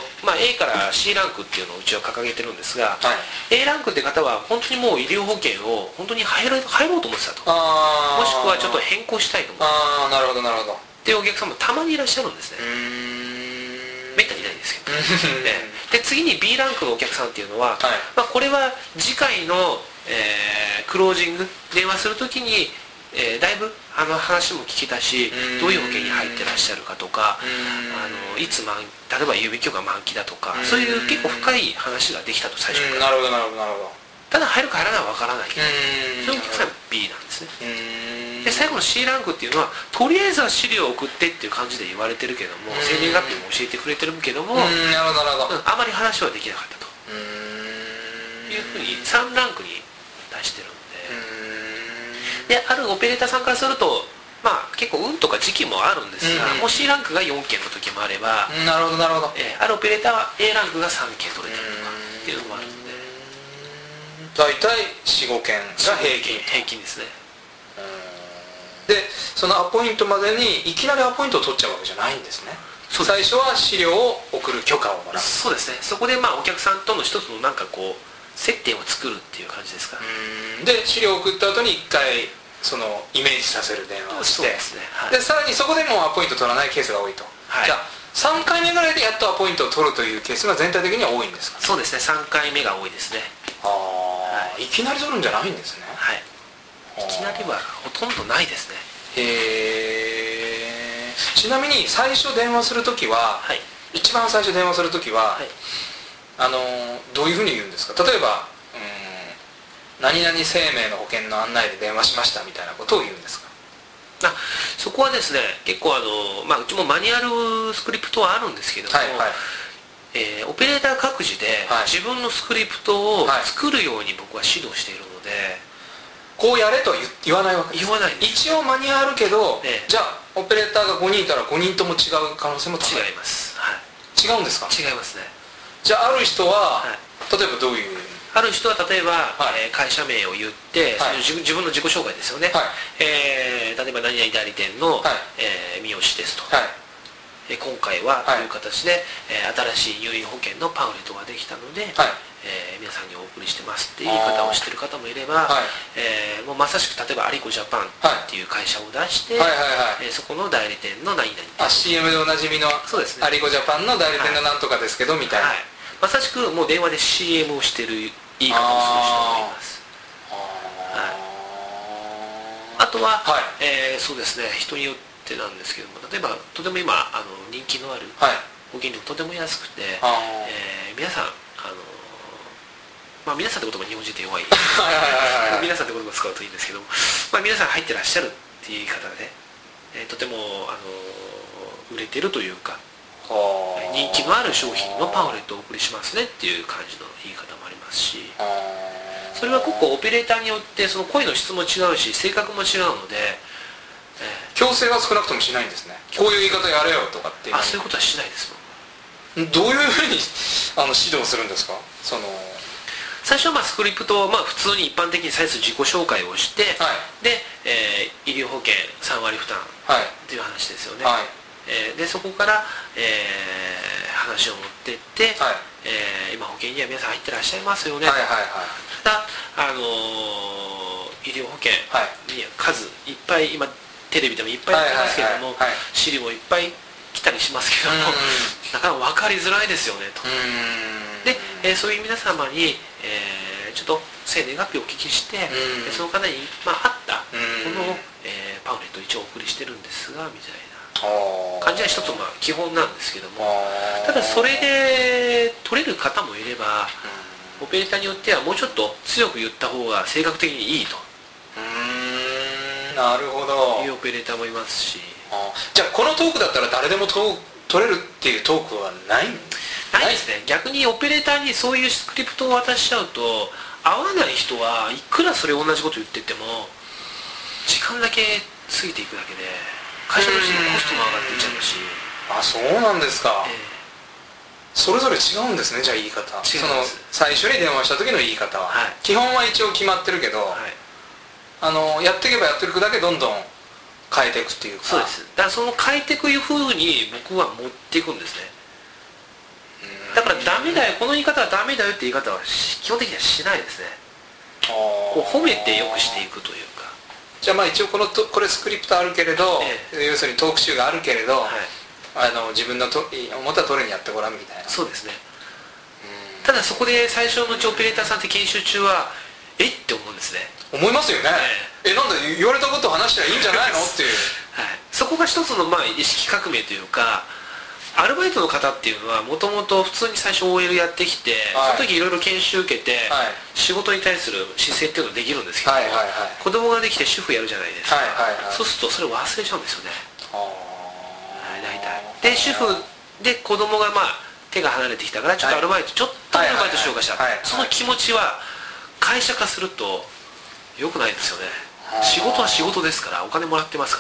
A から C ランクっていうのをうちは掲げてるんですが、A ランクって方は本当にもう医療保険を本当に入ろうと思ってたと、もしくはちょっと変更したいと思ってなるほどなるほどっていうお客さんもたまにいらっしゃるんですね。めったにいないんですけどで次に B ランクのお客さんっていうのは、これは次回の、クロージング電話するときにだいぶ話も聞けたし、どういう保険に入ってらっしゃるかとか、いつ例えば郵便局が満期だとか、そういう結構深い話ができたと最初から。 なるほどなるほどなるほど。 ただ入るか入らないかわからないけど、そういうお客さんは B なんですね。で最後の C ランクっていうのはとりあえずは資料を送ってっていう感じで言われてるけども、生年月日も教えてくれてるけども、あまり話はできなかったというふうに3ランクに出してるんで、あるオペレーターさんからすると結構運とか時期もあるんですが、もう C ランクが4件の時もあれば、 なるほどなるほど、 あるオペレーターは A ランクが3件取れたりとかっていうのもあるので、 大体 4,5 件が平均ですね。 でそのアポイントまでにいきなりアポイントを取っちゃうわけじゃないんですね。最初は資料を送る許可をもらう。 そうですね。そこでお客さんとの一つの接点を作るっていう感じですか。 で資料を送った後に1回そのイメージさせる電話をして、でさらにそこでもアポイント取らないケースが多いと、じゃあ3回目ぐらいでやっとアポイントを取るというケースが全体的には多いんですか？ そうですね、3回目が多いですね。 いきなり取るんじゃないんですね。 いきなりはほとんどないですね。 ちなみに最初電話するときは、一番最初電話するときは、どういうふうに言うんですか？例えば何々生命の保険の案内で電話しましたみたいなことを言うんですか？ そこはですね、結構うちもマニュアルスクリプトはあるんですけども、オペレーター各自で自分のスクリプトを作るように僕は指導しているので、 こうやれとは言わないわけです。 言わないです。 一応マニュアルあるけど、じゃあオペレーターが5人いたら5人とも違う可能性も高い。 違います。 違うんですか？ 違いますね。 じゃあある人は、例えばどういう、 ある人は例えば、会社名を言って、自分の自己紹介ですよね。例えば何々代理店の、三好ですと、今回はという形で、新しい入院保険のパンフレットができたので、皆さんにお送りしてますっていう言い方をしている方もいれば、もうまさしく例えばアリコジャパンっていう会社を出して、そこの代理店の何々、 CM でおなじみのアリコジャパンの代理店のなんとかですけどみたいな、 まさしくもう電話で CM をしてる言い方をする人もいます。あとは、そうですね、人によってなんですけども、例えばとても今人気のある保険料とても安くて、皆さん皆さんって言葉日本人って弱い皆さんって言葉を使うといいんですけども、皆さん入ってらっしゃるっていう言い方で、とても売れてるというか、人気のある商品のパンフレットをお送りしますねっていう感じの言い方もありますし、それは結構オペレーターによってその声の質も違うし性格も違うので、 強制は少なくともしないんですね。こういう言い方やれよとかっていう。 そういうことはしないですもん。どういうふうに指導するんですか？ 最初はスクリプトを普通に一般的に再度自己紹介をして、で、医療保険3割負担っていう話ですよね。でそこから、話を持っていって、今保険には皆さん入ってらっしゃいますよね、ただ医療保険に数いっぱい今テレビでもいっぱいやってますけれども、資料をいっぱい来たりしますけども、なかなか分かりづらいですよねと。で、そういう皆様に、ちょっと生年月日をお聞きして、その方に、合ったこの、パンフレットを一応お送りしてるんですがみたいな感じは一つ基本なんですけども、ただそれで取れる方もいれば、オペレーターによってはもうちょっと強く言った方が性格的にいいとなるほどいうオペレーターもいますし、 じゃあこのトークだったら誰でも取れるっていうトークはないですね。逆にオペレーターにそういうスクリプトを渡しちゃうと、合わない人はいくらそれ同じこと言ってても時間だけ過ぎていくだけで会社としてのコストも上がっていっちゃうし。 そうなんですか。それぞれ違うんですね。じゃあ言い方、その最初に電話した時の言い方は、基本は一応決まってるけど、やっていけばやっていくだけどんどん変えていくっていうか。 そうです。だからその変えていくいうふうに僕は持っていくんですね。だからダメだよ、この言い方はダメだよって言い方は基本的にはしないですね。こう褒めてよくしていくというか。 じゃあ一応これスクリプトあるけれど、要するにトーク集があるけれど、自分の思った通りにやってごらんみたいな。 そうですね。ただそこで最初のうちオペレーターさんって研修中はって思うんですね。 思いますよね。なんで言われたことを話したらいいんじゃないのっていう、 そこが一つの意識革命というか、アルバイトの方っていうのはもともと普通に最初 OL やってきて、その時いろいろ研修受けて、仕事に対する姿勢っていうのができるんですけども、子供ができて主婦やるじゃないですか。そうするとそれを忘れちゃうんですよね。大体で主婦で子供が手が離れてきたからちょっとアルバイトしようかした、その気持ちは会社化すると良くないですよね。仕事は仕事ですから、お金もらってますから。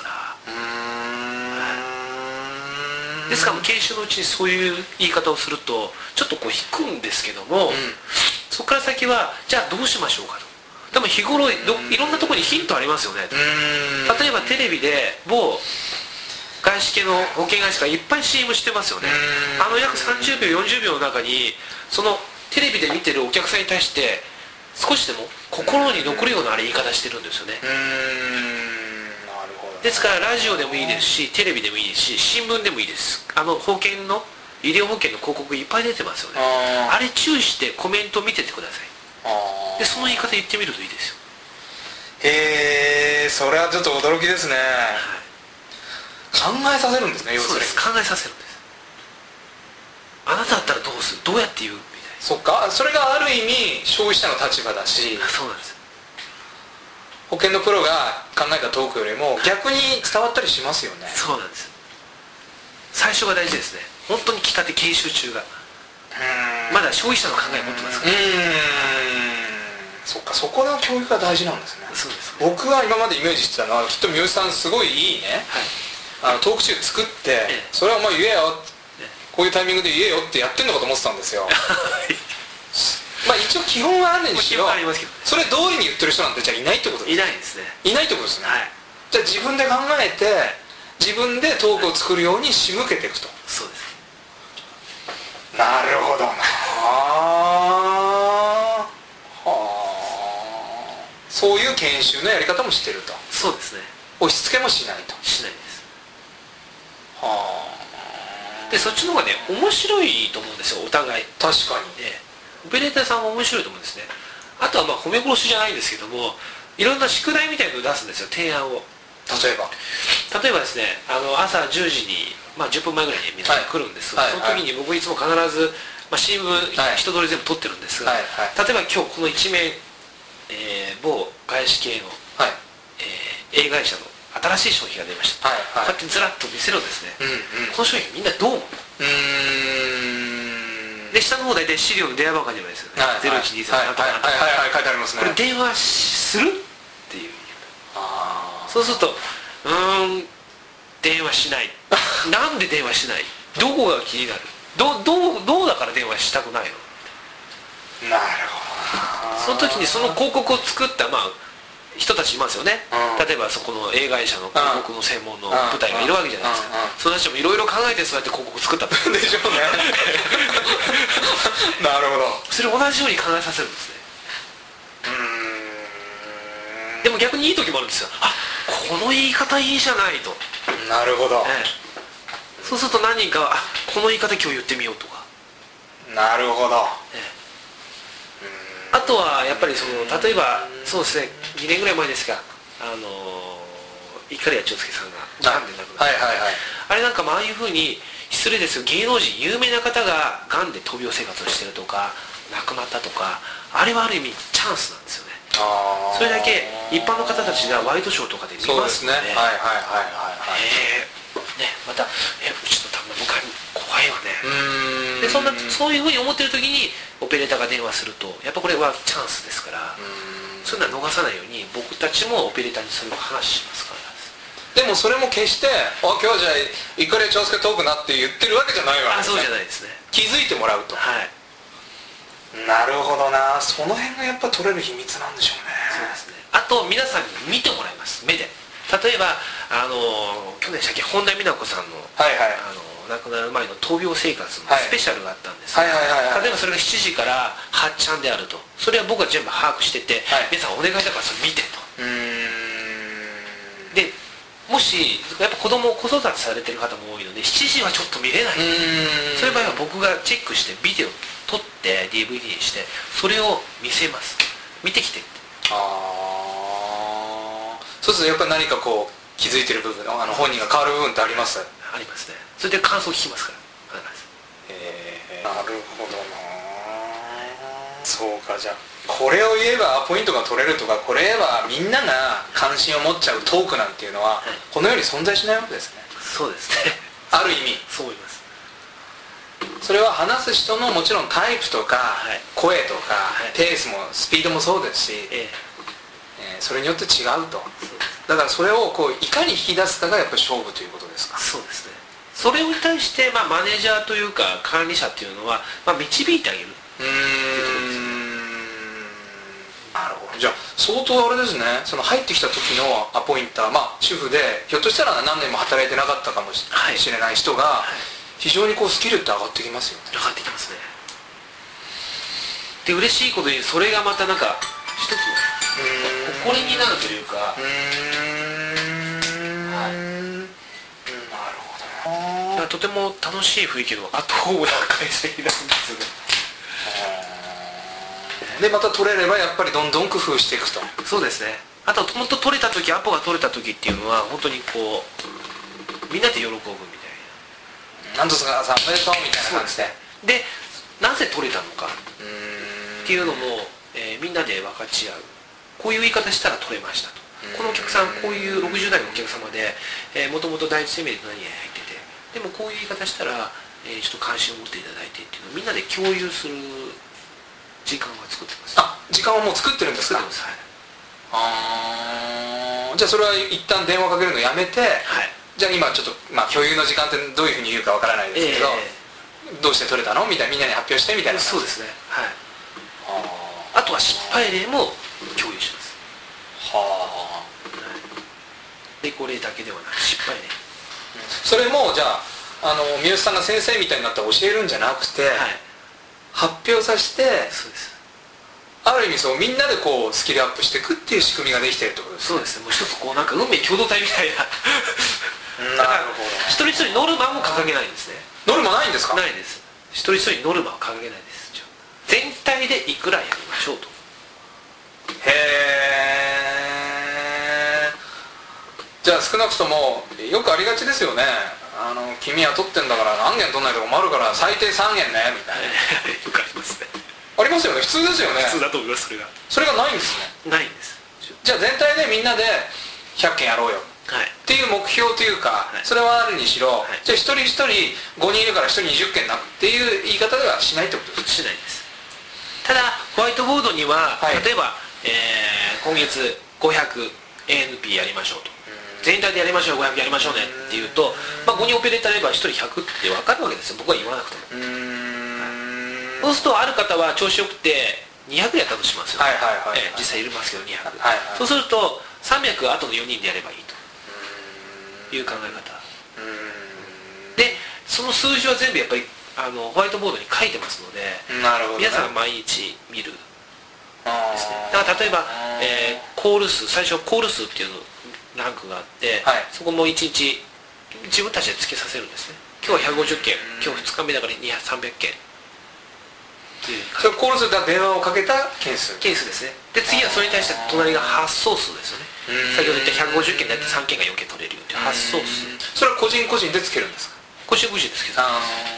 ですから研修のうちにそういう言い方をするとちょっと引くんですけども、そこから先はじゃあどうしましょうかと。でも日頃いろんなところにヒントありますよね。例えばテレビで某外資系の保険会社がいっぱい CM してますよね。約30秒40秒の中にそのテレビで見てるお客さんに対して少しでも心に残るような言い方してるんですよね。ですからラジオでもいいですし、テレビでもいいですし、新聞でもいいです。保険の医療保険の広告いっぱい出てますよね。あれ注意してコメント見ててください。でその言い方言ってみるといいですよ。 それはちょっと驚きですね。考えさせるんですね。要するに考えさせるんです。あなただったらどうする、どうやって言うみたいな。 そっか、それがある意味消費者の立場だし、 そうなんです。 保険のプロが考えたトークよりも逆に伝わったりしますよね。 そうなんです。最初が大事ですね。本当に来たて研修中がまだ消費者の考えを持ってますから。 そっか、そこの教育が大事なんですね。 そうですね。 僕が今までイメージしてたのは、きっと三好さんすごいいいね、トーク集作って、それはお前言えよ、こういうタイミングで言えよってやってんのかと思ってたんですよ。一応基本はあるにしろ、それ通りに言ってる人なんてじゃあいないってことですか。 いないですね。 いないってことですね。じゃあ自分で考えて自分でトークを作るように仕向けていくと。 そうです。 なるほどな。そういう研修のやり方もしてると。 そうですね。 押し付けもしないと。 しないです。でそっちの方がね面白いと思うんですよ、お互い。 確かに。 オペレーターさんも面白いと思うんですね。あとは褒め殺しじゃないんですけども、いろんな宿題みたいなのを出すんですよ、提案を。例えばですね、朝10時に、10分前ぐらいに皆さん来るんです、その時に僕いつも必ず、新聞一通り全部撮ってるんですが、例えば今日この一面、某外資系の、A 会社の新しい商品が出ました、こうやってずらっと見せるんですね、この商品みんなどう思う？で下の方大体資料の電話番号にあるんですよね、0123なんとかなんとか書いてありますね。 これ電話するっていう。そうすると電話しないなんで電話しない、どこが気になる、どうだから電話したくないの。 なるほど。 その時にその広告を作った人たちいますよね、例えばそこの A 会社の広告の専門の部隊がいるわけじゃないですか、その人たちもいろいろ考えてそうやって広告作ったんでしょうね。 なるほど。 それを同じように考えさせるんですね。でも逆にいい時もあるんですよ。この言い方いいじゃないと。 なるほど、 そうすると何人かはこの言い方今日言ってみようとか。 なるほど。 あとはやっぱり例えばそうですね、2年ぐらい前ですが碇谷長介さんががんで亡くなった、あれなんかもああいうふうに失礼ですよ、芸能人有名な方ががんで闘病生活をしてるとか亡くなったとか、あれはある意味チャンスなんですよね。それだけ一般の方たちがワイドショーとかで見ますので、またうちの旦那僕は怖いわね。でそういうふうに思ってる時にオペレーターが電話するとやっぱこれはチャンスですから、そういうのは逃さないように僕たちもオペレーターにそれを話しますから。 でもそれも決して「今日じゃあ碇谷長介トークな」って言ってるわけじゃないわけですね。 そうじゃないですね。 気づいてもらうと。なるほどな。その辺がやっぱ取れる秘密なんでしょうね。 そうですね。あと皆さんに見てもらいます、目で。例えば去年でしたっけ、本田美奈子さんの亡くなる前の闘病生活のスペシャルがあったんですが、例えばそれが7時から8ちゃんであると、それは僕は全部把握してて、皆さんお願いだからそれ見てと。でもしやっぱ子育てされてる方も多いので7時はちょっと見れない、そういう場合は僕がチェックしてビデオ撮って DVD にしてそれを見せます。見てきてって。 そうするとやっぱり何かこう気づいてる部分本人が変わる部分ってあります？ ありますね。それで感想を聞きますから。 なるほどな。そうか、じゃあこれを言えばポイントが取れるとか、これ言えばみんなが関心を持っちゃうトークなんていうのは、この世に存在しないわけですね。 そうですね。 ある意味そう思います。 それは話す人のもちろんタイプとか、声とか、ペースもスピードもそうですし、それによって違うと。だからそれをこういかに引き出すかがやっぱり勝負ということですか。 そうですね。それに対して、マネージャーというか管理者っていうのは、導いてあげるっていうところですね。 なるほど。じゃあ相当あれですね、その入ってきた時のアポインター、主婦でひょっとしたら何年も働いてなかったかもしれない人が非常にこうスキルって上がってきますよね。 上がってきますね。で嬉しいことにそれがまたなんか一つの誇りになるというか。とても楽しい雰囲気のアットホームな会社になるんですよね。 でまた取れればやっぱりどんどん工夫していくと。 そうですね。あと本当取れた時、アポが取れた時っていうのは本当にこうみんなで喜ぶみたいな。なんとかさんおめでとうみたいな感じで。 でなぜ取れたのかっていうのも、みんなで分かち合う。こういう言い方したら取れましたと。このお客さんこういう60代のお客様でもともと第一生命で何々入ってて、でもこういう言い方したら、ちょっと関心を持っていただいてっていうのをみんなで共有する時間を作ってます。 時間をもう作ってるんですか。 作ってます。 じゃあそれは一旦電話かけるのやめて、じゃあ今ちょっと共有の時間ってどういうふうに言うかわからないですけど、どうして取れたのみたいな、みんなに発表してみたいな。 そうですね。あとは失敗例も共有します。成功例だけではなく失敗例。 それもじゃあ三好さんが先生みたいになったら教えるんじゃなくて、発表させて、 そうです。 ある意味そうみんなでこうスキルアップしていくっていう仕組みができているってことですね。 そうですね。もう一つこうなんか運命共同体みたいな。だから一人一人ノルマも掲げないんですね。 ノルマないんですか。 ないです。一人一人ノルマを掲げないです。全体でいくらやりましょうと。 へえ。じゃあ少なくともよくありがちですよね。君は取ってんだから何件取んないと困るから最低3件ねみたいな。 よくありますね。 ありますよね。普通ですよね。 普通だと思います。 それがないんですね。 ないんです。 じゃあ全体でみんなで100件やろうよっていう目標というか、それはあるにしろ、じゃあ一人一人5人いるから1人20件なっていう言い方ではしないってことですか。 しないです。ただホワイトボードには、例えば、今月500 ANP やりましょうと、全体でやりましょう、500やりましょうねっていうと、5人オペレーターやれば1人100って分かるわけですよ。僕は言わなくても。そうするとある方は調子よくて200やったとしますよ。実際いるますけど200、そうすると300あとの4人でやればいいという考え方で、その数字は全部やっぱりホワイトボードに書いてますので、皆さんが毎日見るですね。だから例えば、コール数、最初コール数っていうのランクがあって、そこも1日自分たちでつけさせるんですね。 今日は150件、今日2日目だから300件っていう。 それコール数だ電話をかけた件数ですね。で次はそれに対して隣が発送数ですよね。先ほど言った150件だって3件が4件取れるよっていう発送数。 それは個人個人でつけるんですか？ 個人個人ですけど、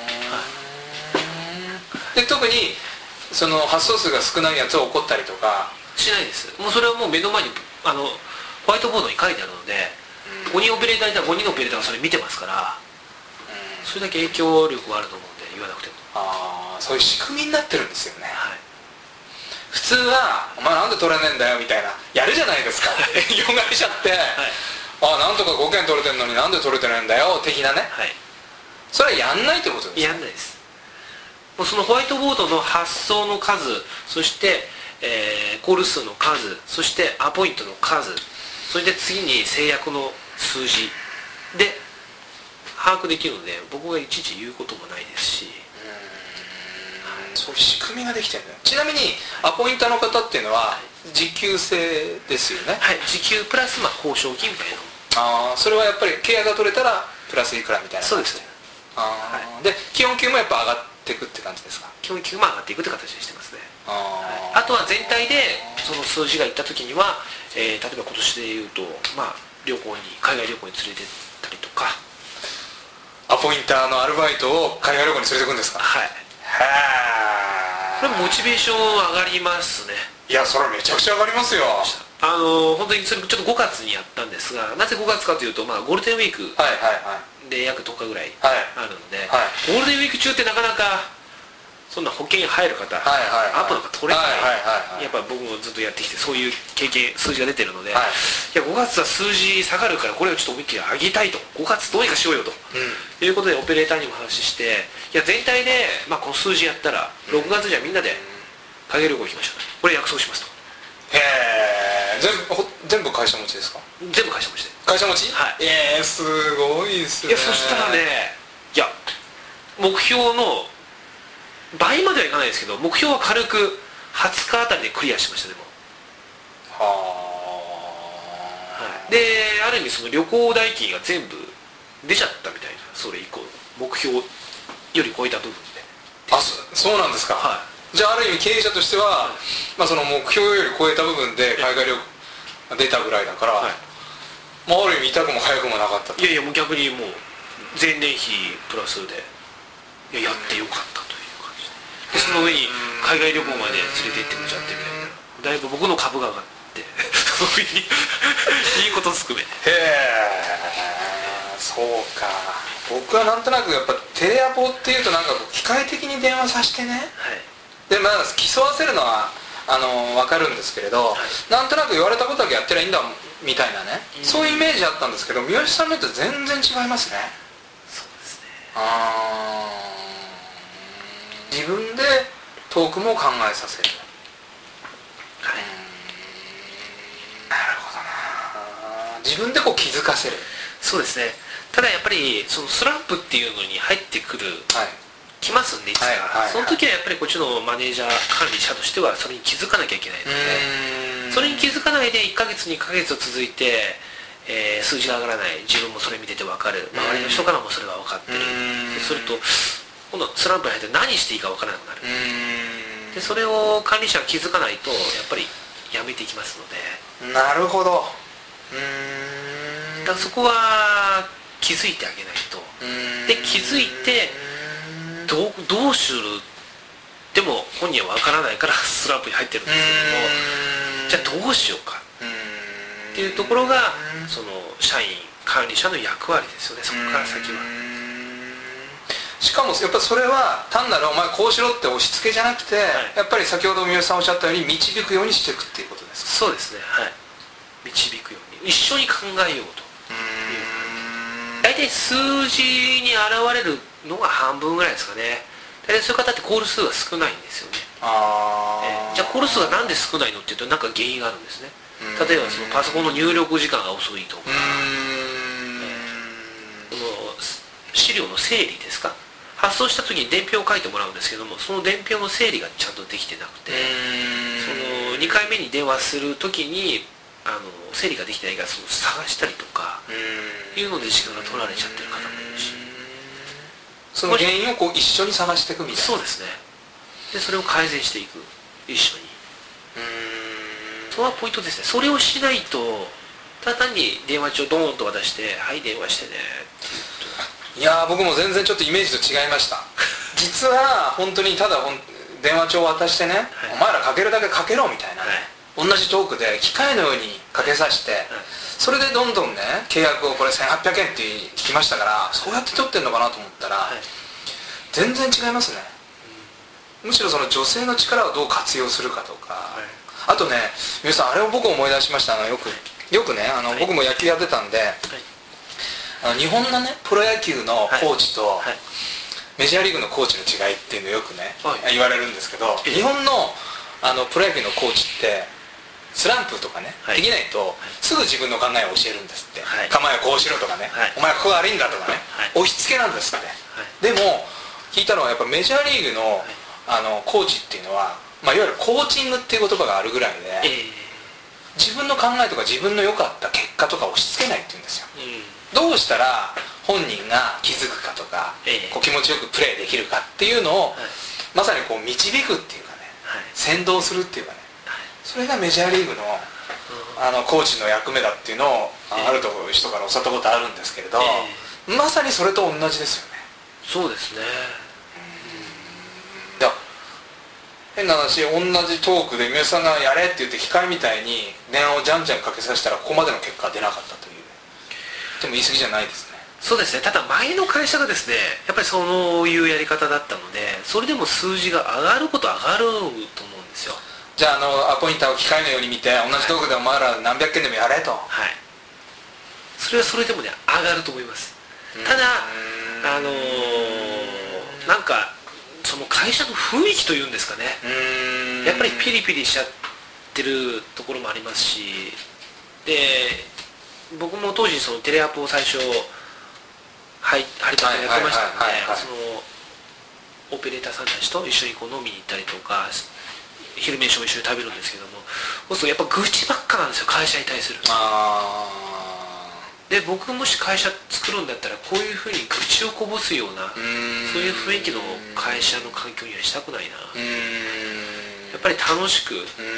で特にその発送数が少ないやつを怒ったりとかしないです。もうそれはもう目の前にホワイトボードに書いてあるので、5人オペレーターいたら5人のオペレーターがそれ見てますから、それだけ影響力はあると思うんで言わなくても。 そういう仕組みになってるんですよね。普通は「お前なんで取れねえんだよ」みたいなやるじゃないですか。営業会社って「なんとか5件取れてんのになんで取れてないんだよ」的なね。それはやんないってことですか？ やんないです。もうそのホワイトボードの発送の数、そして、コール数の数、そしてアポイントの数、それで次に制約の数字で把握できるので、僕がいちいち言うこともないですし、 そういう仕組みができてるんだよ。ちなみにアポインターの方っていうのは時給制ですよね。 時給プラス交渉金みたいな。それはやっぱり契約が取れたらプラスいくらみたいな。 そうですね。 で基本給もやっぱ上がっていくって感じですか？ 基本給も上がっていくって形にしてますね。あとは全体でその数字がいった時には、例えば今年でいうと、海外旅行に連れてったりとか。 アポインターのアルバイトを海外旅行に連れてくんですか？ これモチベーション上がりますね。 いや、それめちゃくちゃ上がりますよ。 本当にそれちょっと5月にやったんですが、なぜ5月かというと、ゴールデンウィークで約10日ぐらいあるので、ゴールデンウィーク中ってなかなかそんな保険に入る方、アポなんか取れない、やっぱ僕もずっとやってきてそういう経験、数字が出てるので、いや5月は数字下がるからこれをちょっと思いっきり上げたいと、5月どうにかしようよと、いうことでオペレーターにも話して、いや全体で、この数字やったら6月じゃみんなで海外旅行行きましょうと、これ約束しますと。 へえ、全部会社持ちですか？ 全部会社持ちで。 会社持ち？すごいですね。 いや、そしたらね、いや目標の倍まではいかないですけど、目標は軽く20日あたりでクリアしました。でもで、ある意味その旅行代金が全部出ちゃったみたいな、それ以降目標より超えた部分で。 そうなんですか。じゃあある意味経営者としては、その目標より超えた部分で海外旅行が出たぐらいだから、ある意味痛くも痒くもなかったと。 いやもう逆にもう前年比プラスでやってよかったという感じで、その上に海外旅行まで連れて行ってくれちゃってみたいな、だいぶ僕の株が上がってそういういいこと含めて。 そうか。僕はなんとなくやっぱテレアポっていうとなんか機械的に電話させてね、で競わせるのは分かるんですけれど、なんとなく言われたことだけやってりゃいいんだみたいなね、そういうイメージあったんですけど、三好さんのと全然違いますね。 そうですね。 自分でトークも考えさせる。なるほどな。自分でこう気づかせる。 そうですね。ただやっぱりそのスランプっていうのに入ってくる、来ますんでいつか、その時はやっぱりこっちのマネージャー管理者としてはそれに気づかなきゃいけないので、それに気づかないで1ヶ月2ヶ月続いて、数字が上がらない、自分もそれ見てて分かる、周りの人からもそれが分かってる、それと今度スランプに入って何していいか分からなくなる、でそれを管理者が気づかないとやっぱりやめていきますので。 なるほど。 だからそこは気づいてあげないと。で気づいてどうするでも本人は分からないからスランプに入ってるんですけども、じゃあどうしようかっていうところがその社員管理者の役割ですよね。そこから先は。 しかもやっぱりそれは単なるお前こうしろって押し付けじゃなくて、やっぱり先ほど三好さんおっしゃったように導くようにしていくっていうことですか？ そうですね。導くように一緒に考えようと。大体数字に現れるのが半分ぐらいですかね。大体そういう方ってコール数が少ないんですよね。じゃあコール数がなんで少ないのっていうと何か原因があるんですね。例えばそのパソコンの入力時間が遅いとか、その資料の整理ですか、発送した時に伝票を書いてもらうんですけども、その伝票の整理がちゃんとできてなくて、その2回目に電話する時に整理ができてないからその探したりとかいうので時間が取られちゃってる方もいるし、 その原因をこう一緒に探していくみたいな。 そうですね。でそれを改善していく、一緒に。それはポイントですね。それをしないと、ただ単に電話帳ドーンと渡して「はい電話してね」って言うと、いや僕も全然ちょっとイメージと違いました。実は本当にただ電話帳を渡してね、はい、お前らかけるだけかけろみたいな、はい、同じトークで機械のようにかけさせて、はい、それでどんどんね契約をこれ1800円って聞きましたから、そうやって取ってんのかなと思ったら、はい、全然違いますね、むしろその女性の力をどう活用するかとか、はい、あとね皆さんあれを僕思い出しました。よくねはい、僕も野球やってたんで、はい、日本のねプロ野球のコーチと、はいはい、メジャーリーグのコーチの違いっていうのをよくね、はい、言われるんですけど、日本のプロ野球のコーチってスランプとかね、はい、できないとすぐ自分の考えを教えるんですって、はい、構えをこうしろとかね、はい、お前ここ悪いんだとかね、はい、押し付けなんですって、はい、でも聞いたのはやっぱメジャーリーグの、コーチっていうのは、いわゆるコーチングっていう言葉があるぐらいで、自分の考えとか自分の良かった結果とか押し付けないっていうんですよ、どうしたら本人が気づくかとか、こう気持ちよくプレーできるかっていうのを、まさにこう導くっていうかね、先導するっていうかね、それがメジャーリーグの、コーチの役目だっていうのを、ある人から教わったことあるんですけれど、まさにそれと同じですよね。 そうですね。 いや変な話、同じトークで宮さんがやれって言って機械みたいに電話をじゃんじゃんかけさせたらここまでの結果は出なかったという、でも言い過ぎじゃないですね。 そうですね。ただ前の会社がですねやっぱりそういうやり方だったので、それでも数字が上がることは上がると思うんですよ。 じゃあアポインターを機械のように見て同じトークでお前ら何百件でもやれと、はい、 それはそれでもね上がると思います。ただなんかその会社の雰囲気というんですかね、やっぱりピリピリしちゃってるところもありますし、で僕も当時そのテレアポを最初張り立てやってましたので、そのオペレーターさんたちと一緒にこう飲みに行ったりとか昼飯を一緒に食べるんですけども、そうするとやっぱ愚痴ばっかなんですよ、会社に対する。で僕もし会社作るんだったらこういうふうに愚痴をこぼすようなそういう雰囲気の会社の環境にはしたくないな。やっぱり楽しく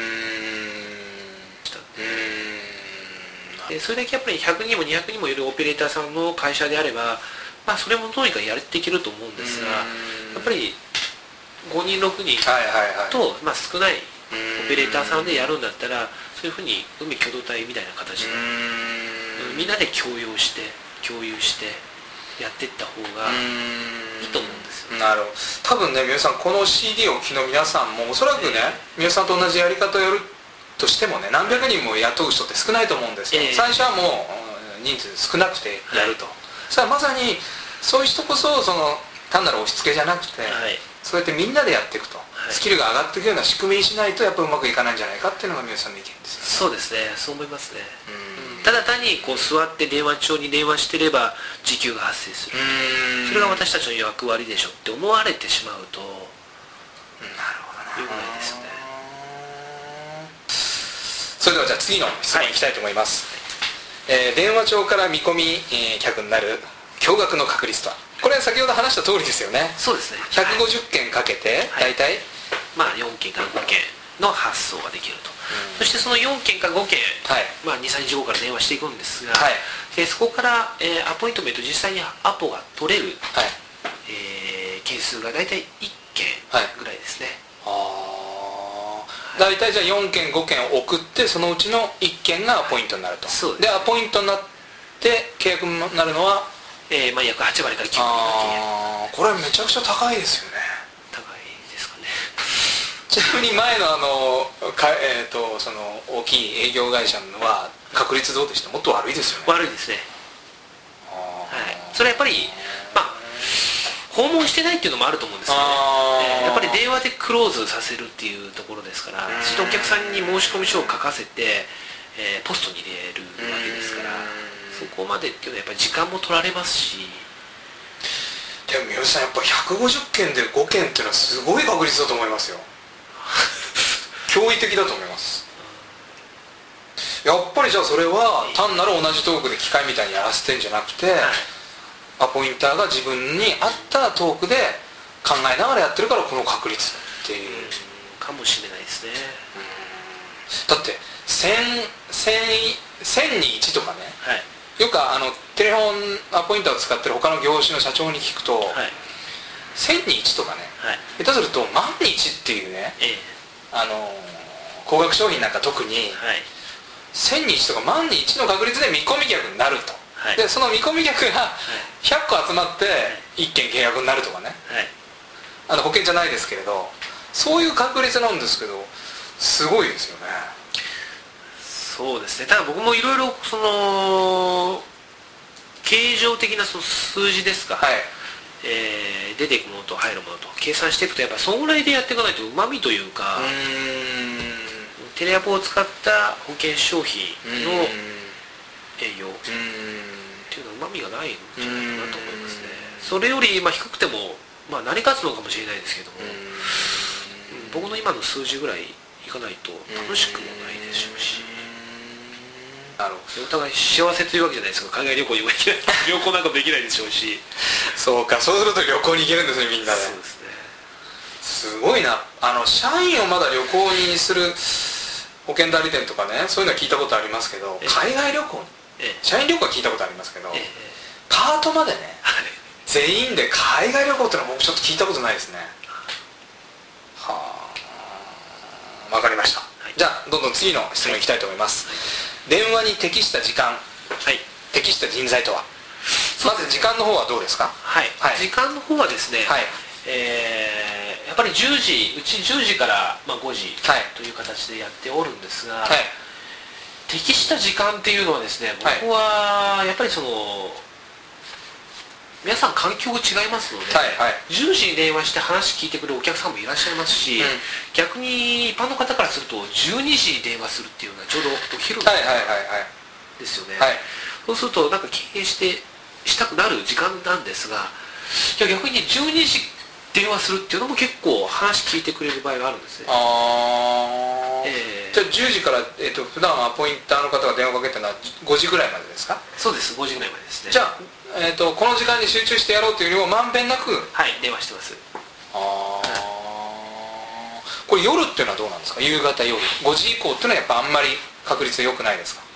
したんで、それだけやっぱり100人も200人もいるオペレーターさんの会社であれば、それもどうにかやっていけると思うんですが、やっぱり5人6人と、少ないオペレーターさんでやるんだったら、そういうふうに海共同体みたいな形でみんなで共有してやっていった方がいいと思うんですよ。 なるほど。多分ね皆さんこの CD をお聞きの皆さんもおそらくね、皆さんと同じやり方をやるとしてもね何百人も雇う人って少ないと思うんですよ、最初はもう人数少なくてやると、さあまさにそういう人こそ単なる押し付けじゃなくて、そうやってみんなでやっていくと、スキルが上がっていくような仕組みにしないとやっぱうまくいかないんじゃないかっていうのが皆さんの意見ですよね。 そうですね、そう思いますね。ただ単にこう座って電話帳に電話してれば時給が発生する、それが私たちの役割でしょって思われてしまうと、なるほどな、よくないですよね。 それではじゃあ次の質問いきたいと思います、電話帳から見込み、客になる驚愕の確率とは。これは先ほど話した通りですよね。 そうですね。 150件かけて大体、 4件から5件の発送ができると、そしてその4件か5件、23日後から電話していくんですが、そこから、アポイントメント実際にアポが取れる、件数が大体1件ぐらいですね。 大体じゃあ4件5件送って、そのうちの1件がアポイントになると。でアポイントになって契約になるのは、 約8割から9割。 これめちゃくちゃ高いですよね。 高いですかね。 ちなみに前のその大きい営業会社のは確率どうでした？もっと悪いですよね。 悪いですね。それはやっぱり訪問してないっていうのもあると思うんですよね。やっぱり電話でクローズさせるっていうところですから、そしてお客さんに申し込み書を書かせて、ポストに入れるわけですから、そこまでっていうのはやっぱり時間も取られますし。 でも三好さんやっぱ150件で5件っていうのはすごい確率だと思いますよ。驚異的だと思います。やっぱりじゃあそれは単なる同じトークで機械みたいにやらせてんじゃなくて、 アポインターが自分に合ったトークで考えながらやってるからこの確率っていう、 かもしれないですね。 だって1000に1とかね、 はい、 よくテレフォンアポインターを使ってる他の業種の社長に聞くと、はい、1000に1とかね、はい、下手すると万に1っていうね、高額商品なんか特に、はい、1000に1とか万に1の確率で見込み客になると、はい、でその見込み客が100個集まって1件契約になるとかね、はい、保険じゃないですけれどそういう確率なんですけどすごいですよね。 そうですね。ただ僕もいろいろその経常的なその数字ですか、はい、出ていくものと入るものと計算していくとやっぱそのぐらいでやっていかないとうまみというか、テレアポを使った保険商品の営業っていうのはうまみがないんじゃないかなと思いますね。それより低くても、成り立つのかもしれないですけども、僕の今の数字ぐらいいかないと楽しくもないでしょうし、お互い幸せというわけじゃないですか。海外旅行にも行けない旅行なんかもできないでしょうしそうか、そうすると旅行に行けるんですね、みんなで。 そうですね。 すごいな。社員をまだ旅行にする保険代理店とかね、そういうのは聞いたことありますけど、海外旅行、社員旅行は聞いたことありますけど、パートまでね、全員で海外旅行ってのは僕ちょっと聞いたことないですね。はあ、分かりました。じゃあどんどん次の質問いきたいと思います。電話に適した時間、適した人材とは。まず時間の方はどうですか？ はい、時間の方はですね、やっぱり10時、うち10時から5時という形でやっておるんですが、適した時間っていうのはですね、僕はやっぱりその皆さん環境が違いますので、10時に電話して話聞いてくれるお客さんもいらっしゃいますし、逆に一般の方からすると12時に電話するっていうのはちょうどお昼ですよね。そうするとなんか経営したくなる時間なんですが、逆に12時電話するっていうのも結構話聞いてくれる場合があるんですね。 じゃあ10時から、普段アポインターの方が電話かけたのは5時ぐらいまでですか？ そうです、5時ぐらいまでですね。 じゃあ、この時間に集中してやろうというよりもまんべんなく電話してます。 これ夜っていうのはどうなんですか？夕方、夜5時以降っていうのはやっぱあんまり確率良くないですか？